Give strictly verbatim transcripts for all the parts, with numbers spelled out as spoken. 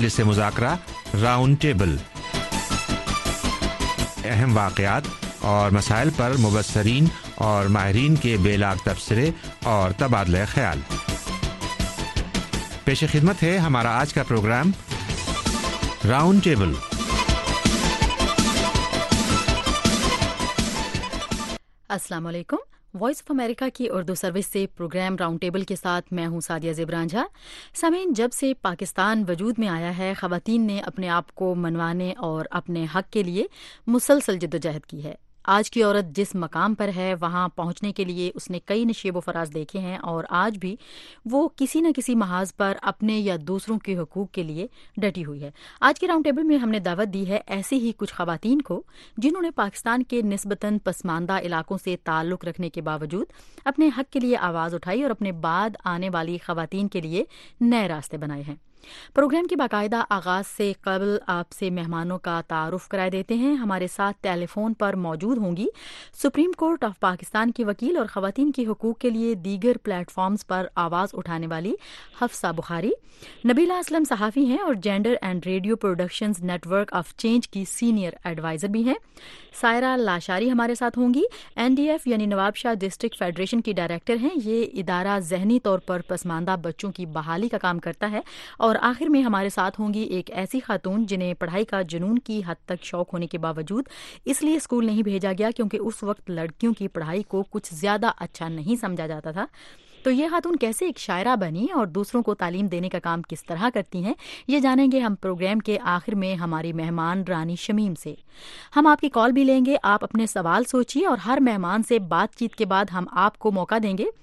مجلس مذاکرہ round table, اہم واقعات اور مسائل پر مبصرین اور ماہرین کے بے لاگ تبصرے اور تبادلہ خیال۔ پیش خدمت ہے ہمارا آج کا پروگرام راؤنڈ ٹیبل۔ السلام علیکم، وائس آف امریکہ کی اردو سروس سے پروگرام راؤنڈ ٹیبل کے ساتھ میں ہوں سعدیہ زیبران جھا۔ سامعین، جب سے پاکستان وجود میں آیا ہے، خواتین نے اپنے آپ کو منوانے اور اپنے حق کے لیے مسلسل جدوجہد کی ہے۔ آج کی عورت جس مقام پر ہے وہاں پہنچنے کے لیے اس نے کئی نشیب و فراز دیکھے ہیں، اور آج بھی وہ کسی نہ کسی محاذ پر اپنے یا دوسروں کے حقوق کے لیے ڈٹی ہوئی ہے۔ آج کے راؤنڈ ٹیبل میں ہم نے دعوت دی ہے ایسی ہی کچھ خواتین کو جنہوں نے پاکستان کے نسبتاً پسماندہ علاقوں سے تعلق رکھنے کے باوجود اپنے حق کے لیے آواز اٹھائی اور اپنے بعد آنے والی خواتین کے لیے نئے راستے بنائے ہیں۔ پروگرام کے باقاعدہ آغاز سے قبل آپ سے مہمانوں کا تعارف کرائے دیتے ہیں۔ ہمارے ساتھ ٹیلی فون پر موجود ہوں گی سپریم کورٹ آف پاکستان کی وکیل اور خواتین کے حقوق کے لیے دیگر پلیٹ فارمز پر آواز اٹھانے والی حفصہ بخاری، نبیلہ اسلم صحافی ہیں اور gender and radio productions network of change کی سینئر ایڈوائزر بھی ہیں۔ سائرہ لاشاری ہمارے ساتھ ہوں گی، این ڈی ایف یعنی نواب شاہ ڈسٹرکٹ فیڈریشن کی ڈائریکٹر ہیں۔ یہ ادارہ ذہنی طور پر پسماندہ بچوں کی بحالی کا کام کرتا ہے۔ اور آخر میں ہمارے ساتھ ہوں گی ایک ایسی خاتون جنہیں پڑھائی کا جنون کی حد تک شوق ہونے کے باوجود اس لیے اسکول نہیں بھیجا گیا کیونکہ اس وقت لڑکیوں کی پڑھائی کو کچھ زیادہ اچھا نہیں سمجھا جاتا تھا۔ تو یہ خاتون کیسے ایک شاعرہ بنی اور دوسروں کو تعلیم دینے کا کام کس طرح کرتی ہیں، یہ جانیں گے ہم پروگرام کے آخر میں ہماری مہمان رانی شمیم سے۔ ہم آپ کی کال بھی لیں گے، آپ اپنے سوال سوچیے اور ہر مہمان سے بات چیت کے بعد ہم آپ کو موقع دیں گے،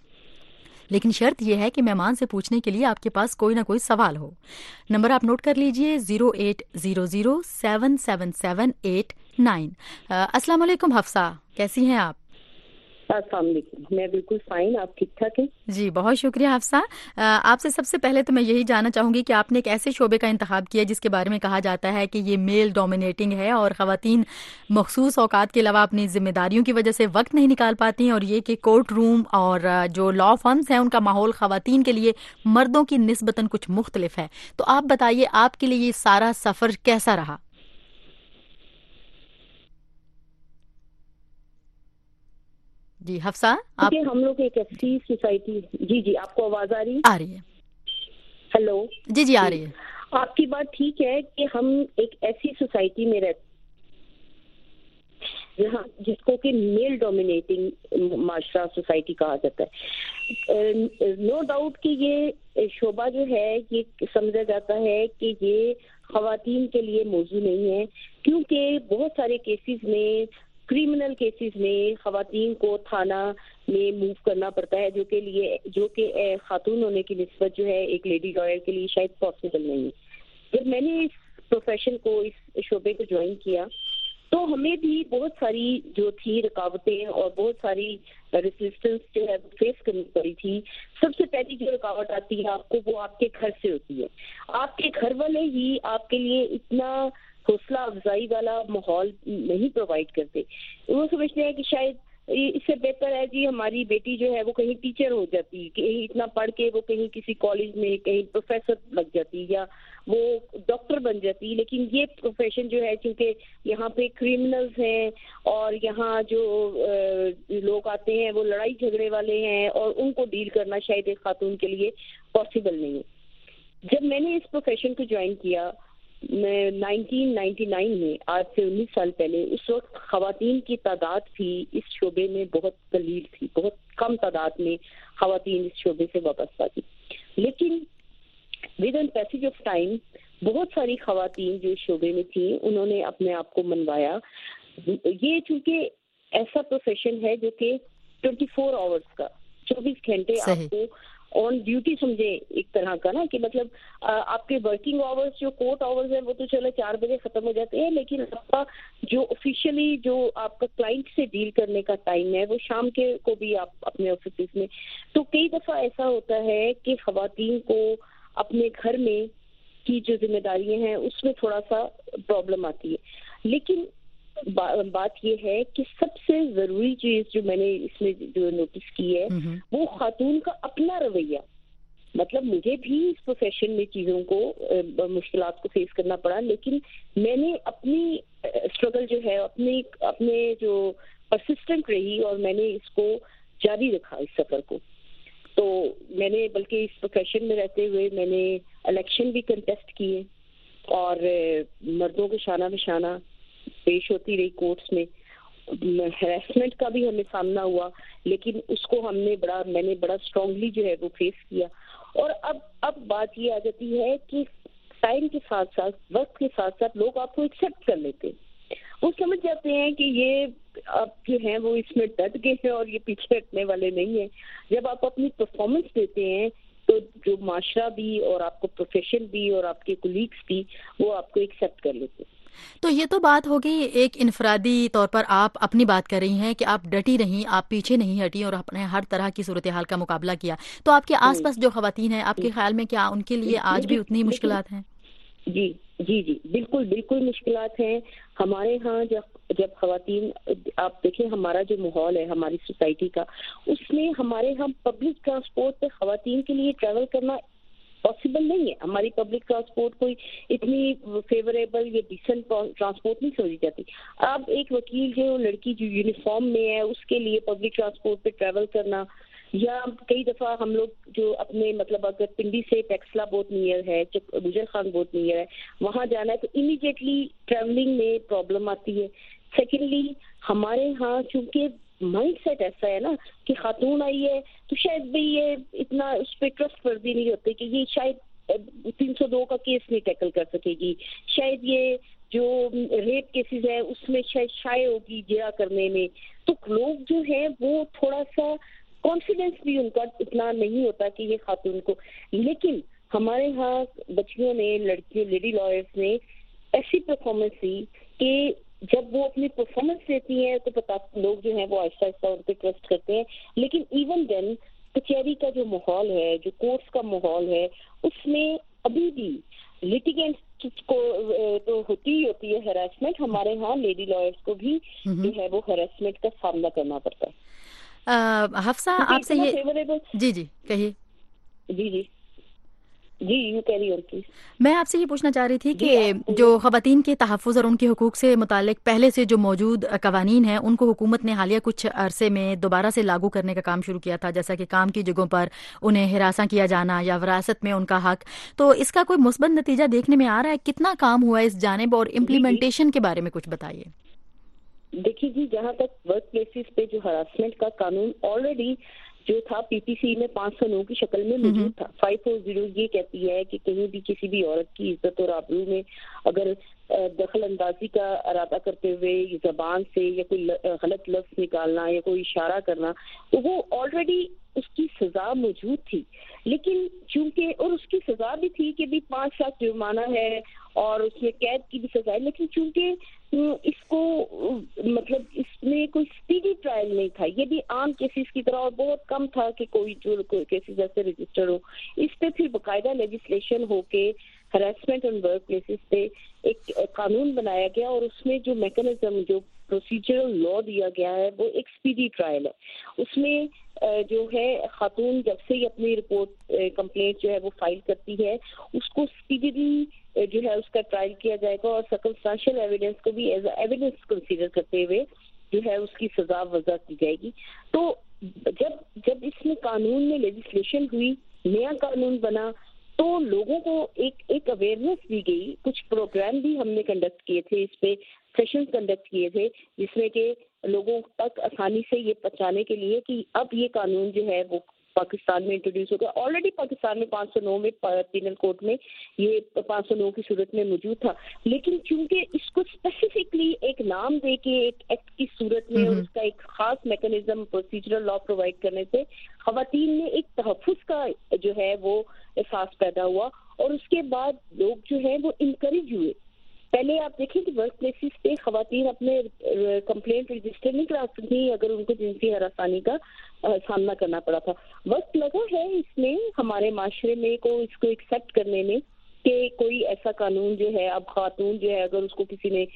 لیکن شرط یہ ہے کہ مہمان سے پوچھنے کے لیے آپ کے پاس کوئی نہ کوئی سوال ہو۔ نمبر آپ نوٹ کر لیجئے zero eight zero zero seven seven seven eight nine. السلام علیکم حفصہ، کیسی ہیں آپ؟ السلام علیکم، میں بالکل فائن، آپ ٹھیک ٹھاک ہیں؟ جی بہت شکریہ حفصہ۔ آپ سے سب سے پہلے تو میں یہی جاننا چاہوں گی کہ آپ نے ایک ایسے شعبے کا انتخاب کیا جس کے بارے میں کہا جاتا ہے کہ یہ میل ڈومینیٹنگ ہے اور خواتین مخصوص اوقات کے علاوہ اپنی ذمہ داریوں کی وجہ سے وقت نہیں نکال پاتی ہیں، اور یہ کہ کورٹ روم اور جو لا فرمز ہیں ان کا ماحول خواتین کے لیے مردوں کی نسبتاً کچھ مختلف ہے۔ تو آپ بتائیے آپ کے لیے یہ سارا سفر کیسا رہا؟ جی حفصہ، آپ ہم لوگ ایک ایسی سوسائٹی، جی جی آپ کو آواز آ رہی ہے؟ آ رہی ہے۔ ہیلو، جی جی آ رہی ہے۔ آپ کی بات ٹھیک ہے کہ ہم ایک ایسی سوسائٹی میں رہتے جہاں جس کو کہ میل ڈومینیٹنگ معاشرہ سوسائٹی کہا جاتا ہے۔ نو ڈاؤٹ کہ یہ شعبہ جو ہے یہ سمجھا جاتا ہے کہ یہ خواتین کے لیے موضوع نہیں ہے، کیونکہ بہت سارے کیسز میں، کریمنل کیسز میں خواتین کو تھانہ میں موو کرنا پڑتا ہے، جو کہ لیے جو کہ خاتون ہونے کی نسبت جو ہے ایک لیڈی لائر کے لیے شاید پاسبل نہیں ہے۔ جب میں نے اس پروفیشن کو، اس شعبے کو جوائن کیا تو ہمیں بھی بہت ساری جو تھی رکاوٹیں اور بہت ساری ریزسٹنس جو ہے فیس کرنی پڑی تھی۔ سب سے پہلی جو رکاوٹ آتی ہے آپ کو، وہ آپ کے گھر سے ہوتی ہے۔ آپ کے گھر والے ہی آپ کے لیے اتنا حوصلہ افزائی والا ماحول نہیں پرووائڈ کرتے۔ وہ سمجھتے ہیں کہ شاید اس سے بہتر ہے جی ہماری بیٹی جو ہے وہ کہیں ٹیچر ہو جاتی، کہیں اتنا پڑھ کے وہ کہیں کسی کالج میں کہیں پروفیسر لگ جاتی یا وہ ڈاکٹر بن جاتی۔ لیکن یہ پروفیشن جو ہے چونکہ یہاں پہ کریمنلز ہیں اور یہاں جو لوگ آتے ہیں وہ لڑائی جھگڑے والے ہیں اور ان کو ڈیل کرنا شاید ایک خاتون کے لیے پاسبل نہیں ہے۔ جب میں نے اس پروفیشن کو جوائن کیا میں نائنٹین نائنٹی نائن میں، آج سے انیس سال پہلے، اس وقت خواتین کی تعداد بھی اس شعبے میں بہت قلیل تھی، بہت کم تعداد میں خواتین اس شعبے سے وابستہ تھی۔ لیکن with in passage of time بہت ساری خواتین جو اس شعبے میں تھیں انہوں نے اپنے آپ کو منوایا۔ یہ چونکہ ایسا پروفیشن ہے جو کہ ٹوینٹی فور آورس کا، چوبیس گھنٹے آپ کو آن ڈیوٹی سمجھے ایک طرح کا نا، کہ مطلب آپ کے ورکنگ آورس جو کورٹ آورس ہیں وہ تو چلو چار بجے ختم ہو جاتے ہیں، لیکن آپ کا جو آفیشیلی جو آپ کا کلائنٹ سے ڈیل کرنے کا ٹائم ہے وہ شام کے کو بھی آپ اپنے آفیسز میں۔ تو کئی دفعہ ایسا ہوتا ہے کہ خواتین کو اپنے گھر میں کی جو ذمہ داریاں ہیں اس میں تھوڑا سا پرابلم آتی ہے۔ لیکن بات یہ ہے کہ سب سے ضروری چیز جو میں نے اس میں جو نوٹس کی ہے وہ خاتون کا اپنا رویہ۔ مطلب مجھے بھی اس پروفیشن میں چیزوں کو مشکلات کو فیس کرنا پڑا، لیکن میں نے اپنی اسٹرگل جو ہے اپنی اپنے جو پرسسٹنٹ رہی اور میں نے اس کو جاری رکھا اس سفر کو. تو میں نے بلکہ اس پروفیشن میں رہتے ہوئے میں نے الیکشن بھی کنٹیسٹ کیے اور مردوں کے شانہ بشانہ پیش ہوتی رہی کورٹس میں. ہراسمنٹ کا بھی ہمیں سامنا ہوا، لیکن اس کو ہم نے بڑا میں نے بڑا اسٹرانگلی جو ہے وہ فیس کیا. اور اب اب بات یہ آ جاتی ہے کہ ٹائم کے ساتھ ساتھ وقت کے ساتھ ساتھ لوگ آپ کو ایکسیپٹ کر لیتے ہیں، وہ سمجھ جاتے ہیں کہ یہ اب جو ہیں وہ اس میں ڈٹ گئے ہیں اور یہ پیچھے ہٹنے والے نہیں ہیں. جب آپ اپنی پرفارمنس دیتے ہیں تو جو معاشرہ بھی اور آپ کو پروفیشن بھی اور آپ کے کولیگس بھی وہ آپ کو ایکسیپٹ کر لیتے ہیں. تو یہ تو بات ہوگی ایک انفرادی طور پر آپ اپنی بات کر رہی ہیں کہ آپ ڈٹی رہیں، آپ پیچھے نہیں ہٹی اور آپ نے ہر طرح کی صورتحال کا مقابلہ کیا. تو آپ کے آس پاس جو خواتین ہیں، آپ کے خیال میں کیا ان کے لیے آج بھی اتنی مشکلات ہیں؟ جی جی جی بالکل بالکل مشکلات ہیں. ہمارے ہاں جب جب خواتین، آپ دیکھیں ہمارا جو ماحول ہے ہماری سوسائٹی کا، اس میں ہمارے ہاں پبلک ٹرانسپورٹ پہ خواتین کے لیے ٹریول کرنا پاسبل نہیں ہے. ہماری پبلک ٹرانسپورٹ کوئی اتنی فیوریبل یا ڈیسنٹ ٹرانسپورٹ نہیں سمجھی جاتی. اب ایک وکیل جو لڑکی جو یونیفارم میں ہے اس کے لیے پبلک ٹرانسپورٹ پہ ٹریول کرنا، یا کئی دفعہ ہم لوگ جو اپنے مطلب اگر پنڈی سے ٹیکسلا بہت نیئر ہے، گجر خان بہت نیئر ہے، وہاں جانا ہے تو امیڈیٹلی ٹریولنگ میں پرابلم آتی ہے. سیکنڈلی ہمارے ہاں چونکہ مائنڈ سیٹ ایسا ہے نا کہ خاتون آئی ہے تو شاید بھی یہ اتنا اس پہ ٹرسٹ ورزی نہیں ہوتے کہ یہ شاید تین سو دو کا کیس نہیں ٹیکل کر سکے گی، شاید یہ جو ریپ کیسز ہیں اس میں شاید شائع ہوگی جرا کرنے میں. تو لوگ جو ہیں وہ تھوڑا سا کانفیڈینس بھی ان کا اتنا نہیں ہوتا کہ یہ خاتون کو. لیکن ہمارے ہاں بچیوں نے، لڑکیوں، لیڈی لائرس نے ایسی پرفارمنس دی کہ جب وہ اپنی پرفارمنس دیتی ہیں تو پتا لوگ جو ہیں وہ آہستہ آہستہ ان پہ ٹرسٹ کرتے ہیں. لیکن ایون دین کچہری کا جو ماحول ہے، جو کورٹس کا ماحول ہے، اس میں ابھی بھی لیٹیگینٹس کو تو ہوتی ہی ہوتی ہے ہراسمنٹ. ہمارے ہاں لیڈی لائرس کو بھی جو ہے وہ ہراسمنٹ کا سامنا کرنا پڑتا ہے. حفصہ آپ سے یہ جی جی کہیے. جی جی جی یوں کہہ رہی ہوں. میں آپ سے یہ پوچھنا چاہ رہی تھی کہ جو خواتین کے تحفظ اور ان کے حقوق سے متعلق پہلے سے جو موجود قوانین ہیں ان کو حکومت نے حالیہ کچھ عرصے میں دوبارہ سے لاگو کرنے کا کام شروع کیا تھا، جیسا کہ کام کی جگہوں پر انہیں ہراساں کیا جانا یا وراثت میں ان کا حق. تو اس کا کوئی مثبت نتیجہ دیکھنے میں آ رہا ہے؟ کتنا کام ہوا ہے اس جانب اور امپلیمنٹیشن کے بارے میں کچھ بتائیے. دیکھیے جی، جہاں تک ورک پلیسز پہ جو ہراسمنٹ کا قانون آلریڈی جو تھا پی پی سی میں پانچ سو نو کی شکل میں موجود تھا. فائیو فور زیرو یہ کہتی ہے کہ کہیں بھی کسی بھی عورت کی عزت اور آبرو میں اگر دخل اندازی کا ارادہ کرتے ہوئے زبان سے یا کوئی غلط لفظ نکالنا یا کوئی اشارہ کرنا، تو وہ آلریڈی اس کی سزا موجود تھی. لیکن چونکہ اور اس کی سزا بھی تھی کہ بھی پانچ لاکھ جرمانہ ہے اور اس میں قید کی بھی سزا ہے. لیکن چونکہ اس کو مطلب اس میں کوئی اسپیڈی ٹرائل نہیں تھا، یہ بھی عام کیسز کی طرح اور بہت کم تھا کہ کوئی جو کیسز ایسے رجسٹر ہو. اس پہ پھر باقاعدہ لیجسلیشن ہو کے ہراسمنٹ آن ورک پلیسز پہ ایک قانون بنایا گیا اور اس میں جو میکانزم، جو پروسیجرل لا دیا گیا ہے وہ ایک اسپیڈی ٹرائل ہے. اس میں جو ہے خاتون جب سے ہی اپنی رپورٹ کمپلینٹ جو ہے وہ فائل کرتی ہے اس کو اسپیڈلی جو ہے اس کا ٹرائل کیا جائے گا اور سرکمسٹانشل ایویڈنس کو بھی ایز اے ایویڈنس کنسیڈر کرتے ہوئے جو ہے اس کی سزا وضع کی جائے گی. تو جب جب اس میں قانون میں لیجسلیشن ہوئی، نیا قانون بنا، تو لوگوں کو ایک ایک اویئرنیس دی گئی. کچھ پروگرام بھی ہم نے کنڈکٹ کیے تھے، اس پہ سیشن کنڈکٹ کیے تھے جس میں کہ لوگوں تک آسانی سے یہ پہنچانے کے لیے کہ اب یہ قانون جو ہے وہ پاکستان میں انٹروڈیوس ہو گیا. آلریڈی پاکستان میں پانچ سو نو میں پینل کوڈ میں یہ پانچ سو نو کی صورت میں موجود تھا. لیکن چونکہ اس کو اسپیسیفکلی ایک نام دے کے ایک ایکٹ کی صورت میں اور اس کا ایک خاص میکانزم پروسیجرل لا پرووائڈ کرنے سے خواتین میں ایک تحفظ کا جو ہے وہ احساس پیدا ہوا اور اس کے بعد لوگ جو ہے وہ انکریج ہوئے. پہلے آپ دیکھیں کہ ورک پلیسز پہ خواتین اپنے کمپلینٹ رجسٹر نہیں کرا سکتی اگر ان کو جنسی ہراسانی کا سامنا کرنا پڑا تھا. وقت لگا ہے اس میں ہمارے معاشرے میں کو اس کو ایکسیپٹ کرنے میں کہ کوئی ایسا قانون جو ہے اب خاتون جو ہے اگر اس کو کسی نے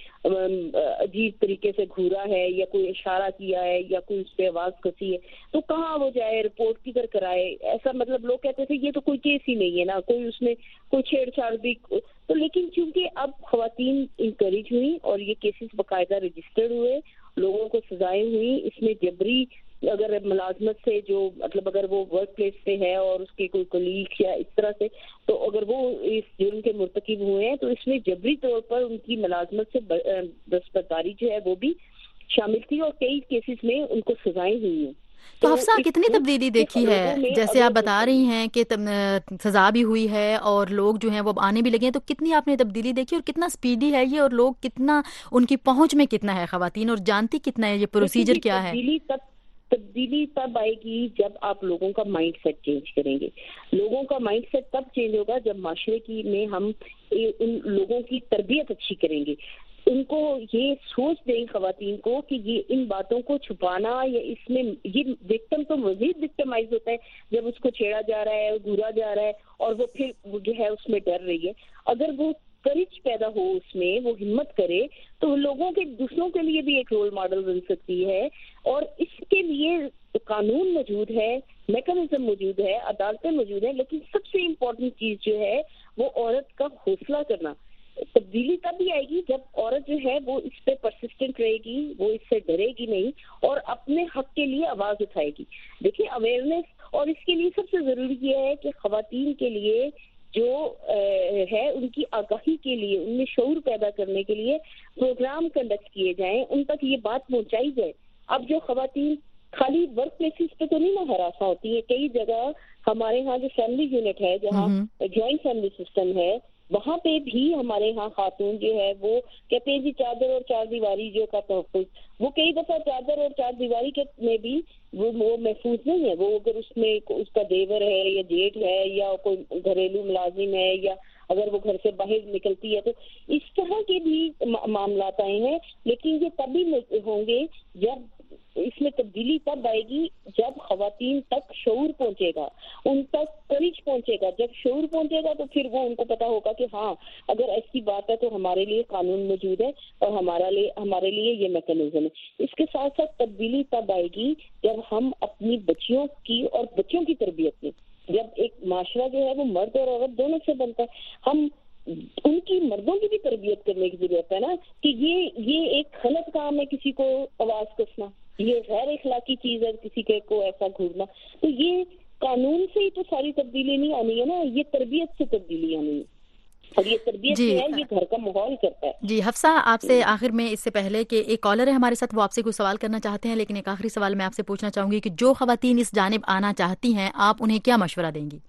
عجیب طریقے سے گھورا ہے یا کوئی اشارہ کیا ہے یا کوئی اس پہ آواز کسی ہے تو کہاں وہ جائے, رپورٹ کدھر کرائے؟ ایسا مطلب لوگ کہتے تھے یہ تو کوئی کیس ہی نہیں ہے نا, کوئی اس میں کوئی چھیڑ چھاڑ بھی تو. لیکن چونکہ اب خواتین انکریج ہوئی اور یہ کیسز باقاعدہ رجسٹرڈ ہوئے, لوگوں کو سزائیں ہوئی, اس میں جبری اگر ملازمت سے جو مطلب اگر وہ ورک پلیس پہ ہے اور اس کے کوئی کولیگ یا اس طرح سے تو اگر وہ اس جرم کے مرتکب ہوئے ہیں تو اس میں جبری طور پر ان کی ملازمت سے دستبرداری جو ہے وہ بھی شامل تھی اور کئی کیسز میں ان کو سزائیں ہوئی ہیں. تو حفصہ کتنی تبدیلی دیکھی ہے, جیسے آپ بتا رہی ہیں کہ سزا بھی ہوئی ہے اور لوگ جو ہیں وہ آنے بھی لگے ہیں, تو کتنی آپ نے تبدیلی دیکھی اور کتنا سپیڈی ہے یہ, اور لوگ کتنا ان کی پہنچ میں کتنا ہے خواتین اور جانتی کتنا ہے یہ پروسیجر کیا ہے؟ تبدیلی تب آئے گی جب آپ لوگوں کا مائنڈ سیٹ چینج کریں گے. لوگوں کا مائنڈ سیٹ تب چینج ہوگا جب معاشرے کی میں ہم ان لوگوں کی تربیت اچھی کریں گے, ان کو یہ سوچ دیں خواتین کو کہ یہ ان باتوں کو چھپانا یا اس میں یہ وکٹم تو مزید وکٹمائز ہوتا ہے جب اس کو چھیڑا جا رہا ہے, گھورا جا رہا ہے اور وہ پھر جو ہے اس میں ڈر رہی ہے. اگر وہ کریج پیدا ہو اس میں, وہ ہمت کرے تو لوگوں کے دوسروں کے لیے بھی ایک رول ماڈل بن سکتی ہے. اور اس کے لیے قانون موجود ہے, میکانزم موجود ہے, عدالتیں موجود ہیں, لیکن سب سے امپورٹنٹ چیز جو ہے وہ عورت کا حوصلہ کرنا. تبدیلی تب بھی آئے گی جب عورت جو ہے وہ اس پہ پرسسٹنٹ رہے گی, وہ اس سے ڈرے گی نہیں اور اپنے حق کے لیے آواز اٹھائے گی. دیکھیں اویئرنیس, اور اس کے لیے سب سے ضروری یہ ہے کہ خواتین کے لیے جو ہے ان کی آگاہی کے لیے, ان میں شعور پیدا کرنے کے لیے پروگرام کنڈکٹ کیے جائیں, ان تک یہ بات پہنچائی جائے. اب جو خواتین خالی ورک پلیسز پہ تو نہیں نا ہراساں ہوتی ہے, کئی جگہ ہمارے ہاں جو فیملی یونٹ ہے جہاں جوائنٹ فیملی سسٹم ہے وہاں پہ بھی ہمارے ہاں خاتون جو ہے وہ کہتے ہیں جی چادر اور چار دیواری جو کا تحفظ, وہ کئی دفعہ چادر اور چار دیواری کے میں بھی وہ وہ محفوظ نہیں ہے. وہ اگر اس میں اس کا دیور ہے یا جیٹ ہے یا کوئی گھریلو ملازم ہے یا اگر وہ گھر سے باہر نکلتی ہے تو اس طرح کے بھی معاملات آئے ہیں. لیکن یہ تبھی ہوں گے جب اس میں تبدیلی تب آئے گی جب خواتین تک شعور پہنچے گا, ان تک کریج پہنچے گا. جب شعور پہنچے گا تو پھر وہ ان کو پتا ہوگا کہ ہاں اگر ایسی بات ہے تو ہمارے لیے قانون موجود ہے اور ہمارا لیے ہمارے لیے یہ میکانزم ہے. اس کے ساتھ ساتھ تبدیلی تب آئے گی جب ہم اپنی بچیوں کی اور بچوں کی تربیت میں, جب ایک معاشرہ جو ہے وہ مرد اور عورت دونوں سے بنتا ہے, ہم ان کی مردوں کی بھی تربیت کرنے کی ضرورت ہے نا کہ یہ یہ ایک غلط کام ہے کسی کو آواز کسنا, یہ غیر اخلاقی چیز ہے کسی کے کو ایسا گھورنا. تو یہ قانون سے ہی تو ساری تبدیلی نہیں آنی ہے نا, یہ تربیت سے تبدیلی آنی ہے, اور یہ تربیت جی. جو ہے یہ گھر کا ماحول کرتا ہے. جی حفصہ, آپ سے آخر میں اس سے پہلے کہ ایک کالر ہے ہمارے ساتھ, وہ آپ سے کوئی سوال کرنا چاہتے ہیں, لیکن ایک آخری سوال میں آپ سے پوچھنا چاہوں گی کہ جو خواتین اس جانب آنا چاہتی ہیں آپ انہیں کیا مشورہ دیں گی؟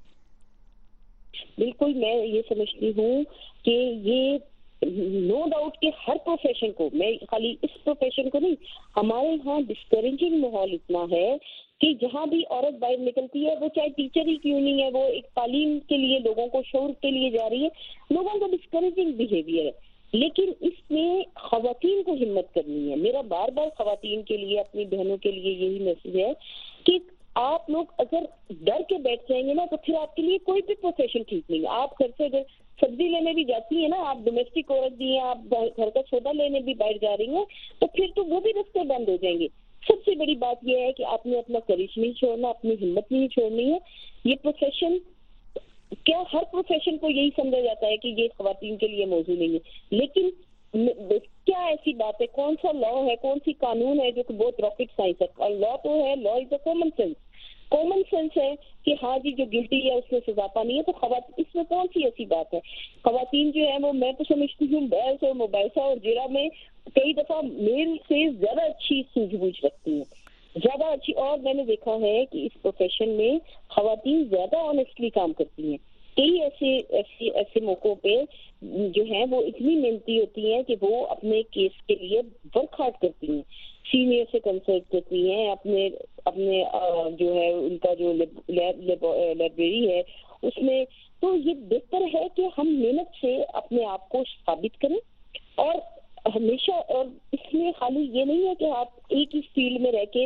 بالکل, میں یہ سمجھتی ہوں کہ یہ نو ڈاؤٹ کہ ہر پروفیشن کو, میں خالی اس پروفیشن کو نہیں, ہمارے ہاں ڈسکریجنگ ماحول اتنا ہے کہ جہاں بھی عورت باہر نکلتی ہے وہ چاہے ٹیچر ہی کیوں نہیں ہے, وہ ایک تعلیم کے لیے لوگوں کو شعور کے لیے جا رہی ہے, لوگوں کو ڈسکریجنگ بیہیویئر ہے. لیکن اس میں خواتین کو ہمت کرنی ہے. میرا بار بار خواتین کے لیے, اپنی بہنوں کے لیے یہی میسج ہے کہ آپ لوگ اگر ڈر کے بیٹھ جائیں گے نا تو پھر آپ کے لیے کوئی بھی پروفیشن ٹھیک نہیں ہے. آپ گھر سے اگر سبزی لینے بھی جاتی ہیں نا, آپ ڈومیسٹک عورت بھی ہیں, آپ گھر کا سودا لینے بھی باہر جا رہی ہیں, تو پھر تو وہ بھی رستے بند ہو جائیں گے. سب سے بڑی بات یہ ہے کہ آپ نے اپنا کریج نہیں چھوڑنا, اپنی ہمت نہیں چھوڑنی ہے. یہ پروفیشن کیا ہر پروفیشن کو یہی سمجھا جاتا ہے کہ یہ خواتین کے لیے موضوع نہیں ہے, لیکن کیا ایسی بات ہے, کون سا لا ہے, کون سی قانون ہے جو کہ بہت راکٹ سائنس ہے. اور لا تو ہے, law is a common sense, common sense ہے کہ ہاں جی جو گلٹی ہے اس نے سزا پانی ہے. تو خواتین اس میں کون سی ایسی بات ہے, خواتین جو ہے وہ میں تو سمجھتی ہوں بحث اور مباحثہ اور جرا میں کئی دفعہ میل سے زیادہ اچھی سوجھ بوجھ رکھتی ہیں, زیادہ اچھی. اور میں نے دیکھا ہے کہ اس پروفیشن میں خواتین زیادہ آنیسٹلی کام کرتی ہیں. کئی ایسے ایسے ایسے موقعوں پہ جو ہیں وہ اتنی محنتی ہوتی ہیں کہ وہ اپنے کیس کے لیے ورک ہارڈ کرتی ہیں, سینئر سے کنسلٹ کرتی ہیں, اپنے اپنے جو ہے ان کا جو لائبریری ہے اس میں. تو یہ بہتر ہے کہ ہم محنت سے اپنے آپ کو ثابت کریں, اور ہمیشہ, اور اس میں خالی یہ نہیں ہے کہ آپ ایک ہی فیلڈ میں رہ کے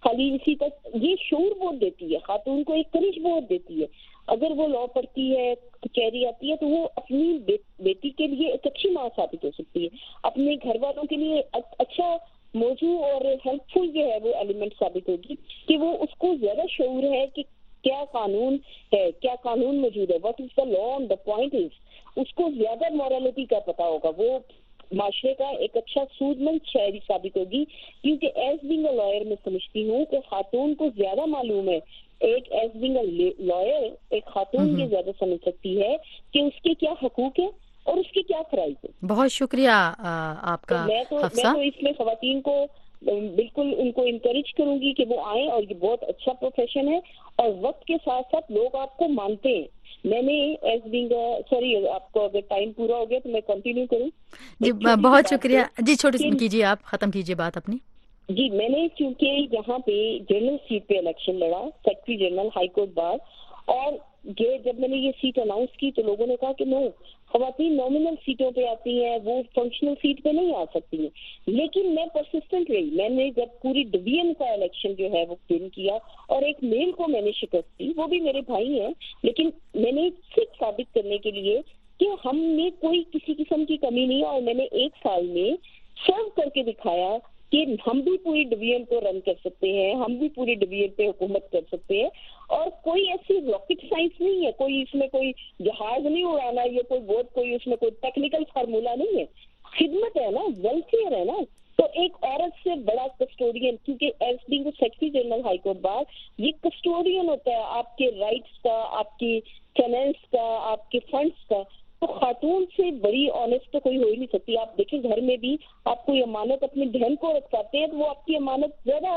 خالی اسی تک یہ شعور بہت دیتی ہے، خاتون کو ایک کرش بہت دیتی ہے. اگر وہ لا پڑھتی ہے، کیری آتی ہے، تو وہ اپنی بیٹی کے لیے ایک اچھی ماں ثابت ہو سکتی ہے، اپنے گھر والوں کے لیے اچھا موضوع اور ہیلپ فل جو ہے وہ ایلیمنٹ ثابت ہوگی کہ وہ اس کو زیادہ شعور ہے کہ کیا قانون ہے، کیا قانون موجود ہے، what is the law on the point is. اس کو زیادہ مورالٹی کا پتا ہوگا، وہ معاشرے کا ایک اچھا سود مند شہری ثابت ہوگی. کیونکہ ایز بینگ اے لائر میں سمجھتی ہوں کہ خاتون کو زیادہ معلوم ہے، ایک ایز بینگ اے لائر ایک خاتون یہ زیادہ سمجھ سکتی ہے کہ اس کے کیا حقوق ہیں اور اس کے کیا فرائض ہیں. بہت شکریہ آپ کا میں تو میں تو اس میں خواتین کو بالکل ان کو انکریج کروں گی کہ وہ آئیں، اور یہ بہت اچھا پروفیشن ہے اور وقت کے ساتھ ساتھ لوگ آپ کو مانتے ہیں. میں نے ایز بینگ سوری آپ کو اگر ٹائم پورا ہو گیا تو میں کنٹینیو کروں. جی بہت شکریہ. جی چھوٹی کیجیے، آپ ختم کیجیے بات اپنی. جی میں نے کیونکہ یہاں پہ جنرل سیٹ پہ الیکشن لڑا، secretary general high court bar, اور یہ جب میں نے یہ سیٹ اناؤنس کی تو لوگوں نے کہا کہ نو، خواتین نامنل سیٹوں پہ آتی ہیں، وہ فنکشنل سیٹ پہ نہیں آ سکتی ہیں. لیکن میں پرسسٹنٹ رہی. میں نے جب پوری ڈویژن کا الیکشن جو ہے وہ ون کیا اور ایک میل کو میں نے شکست دی، وہ بھی میرے بھائی ہیں، لیکن میں نے صرف ثابت کرنے کے لیے کہ ہم نے کوئی کسی قسم کی کمی نہیں، اور میں نے ایک سال میں سرو کر کے دکھایا کہ ہم بھی پوری ڈویژن کو رن کر سکتے ہیں، ہم بھی پوری ڈویژن پہ حکومت کر سکتے ہیں. اور کوئی ایسی راکٹ سائنس نہیں ہے، کوئی اس میں کوئی جہاز نہیں اڑانا، یہ کوئی بہت کوئی اس میں کوئی ٹیکنیکل فارمولا نہیں ہے. خدمت ہے نا، ویلفیئر ہے نا. تو ایک عورت سے بڑا کسٹوڈین، کیونکہ as being secretary general high court bar یہ کسٹوڈین ہوتا ہے آپ کے رائٹس کا، آپ کی فائنینس کا، آپ کے فنڈس کا. تو خاتون سے بڑی آنےسٹ تو کوئی ہو ہی نہیں سکتی. آپ دیکھیں گھر میں بھی آپ کوئی امانت اپنی بہن کو رکھاتے ہیں تو وہ آپ کی امانت زیادہ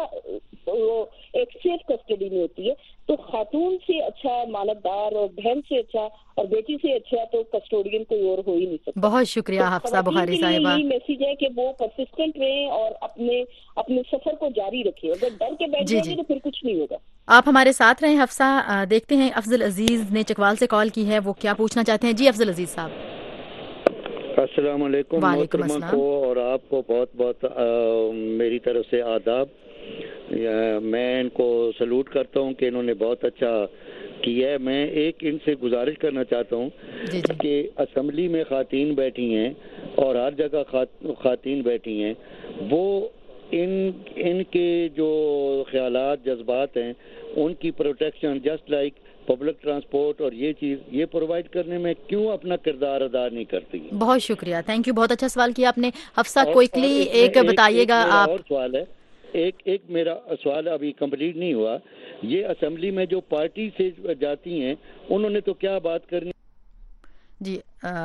ایک سیف کسٹڈی میں ہوتی ہے. تو خاتون سے اچھا امانت دار اور بہن سے اچھا اور بیٹی سے اچھا تو کسٹوڈین کوئی اور ہو ہی نہیں سکتا. بہت شکریہ حفصہ بخاری صاحبہ. یہی میسج ہے کہ وہ پرسسٹنٹ رہیں اور اپنے اپنے سفر کو جاری رکھیں. اگر ڈر کے بیٹھ جائیں گے تو پھر کچھ نہیں ہوگا. آپ ہمارے ساتھ رہیں حفصہ. دیکھتے ہیں افضل عزیز نے چکوال سے کال کی ہے، وہ کیا پوچھنا چاہتے ہیں. جی افضل عزیز صاحب. السلام علیکم. محترمہ کو اور آپ کو بہت بہت میری طرف سے آداب. میں ان کو سلوٹ کرتا ہوں کہ انہوں نے بہت اچھا کیا ہے. میں ایک ان سے گزارش کرنا چاہتا ہوں جی جی. کہ اسمبلی میں خواتین بیٹھی ہیں اور ہر جگہ خواتین بیٹھی ہیں، وہ ان ان کے جو خیالات جذبات ہیں ان کی protection just like public transport اور یہ چیز یہ پرووائڈ کرنے میں کیوں اپنا کردار ادا نہیں کرتی. بہت شکریہ، تھینک یو. بہت اچھا سوال کیا آپ نے حفصہ. کوئکلی ایک بتائیے گا آپ. اور سوال ہے، ایک ایک میرا سوال ابھی کمپلیٹ نہیں ہوا. یہ اسمبلی میں جو پارٹی سے جاتی ہیں انہوں نے تو کیا بات کرنی. جی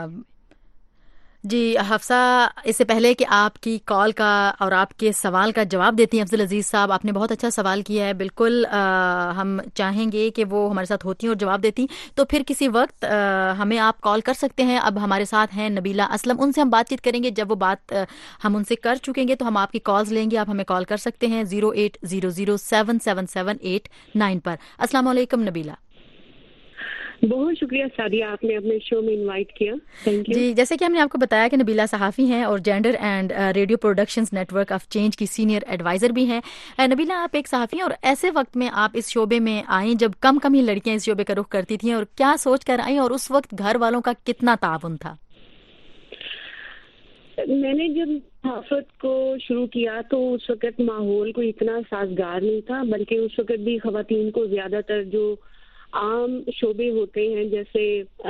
جی حفصہ، اس سے پہلے کہ آپ کی کال کا اور آپ کے سوال کا جواب دیتی ہیں افضل عزیز صاحب، آپ نے بہت اچھا سوال کیا ہے. بالکل ہم چاہیں گے کہ وہ ہمارے ساتھ ہوتی ہیں اور جواب دیتی، تو پھر کسی وقت ہمیں آپ کال کر سکتے ہیں. اب ہمارے ساتھ ہیں نبیلہ اسلم، ان سے ہم بات چیت کریں گے. جب وہ بات ہم ان سے کر چکیں گے تو ہم آپ کی کالز لیں گے. آپ ہمیں کال کر سکتے ہیں zero eight zero zero seven seven seven eight nine پر. السلام علیکم نبیلہ. بہت شکریہ سعدیہ، آپ نے اپنے شو میں انوائٹ کیا. Thank you. جی جیسے کہ ہم نے آپ کو بتایا کہ نبیلہ صحافی ہیں اور gender and radio productions network of change کی سینئر ایڈوائزر بھی ہیں. نبیلہ آپ ایک صحافی ہیں اور ایسے وقت میں آپ اس شعبے میں آئیں جب کم کم ہی لڑکیاں اس شعبے کا رخ کرتی تھیں، اور کیا سوچ کر آئیں اور اس وقت گھر والوں کا کتنا تعاون تھا؟ میں نے جب صحافت کو شروع کیا تو اس وقت ماحول کوئی اتنا سازگار نہیں تھا، بلکہ اس وقت بھی خواتین کو زیادہ تر جو عام شعبے ہوتے ہیں جیسے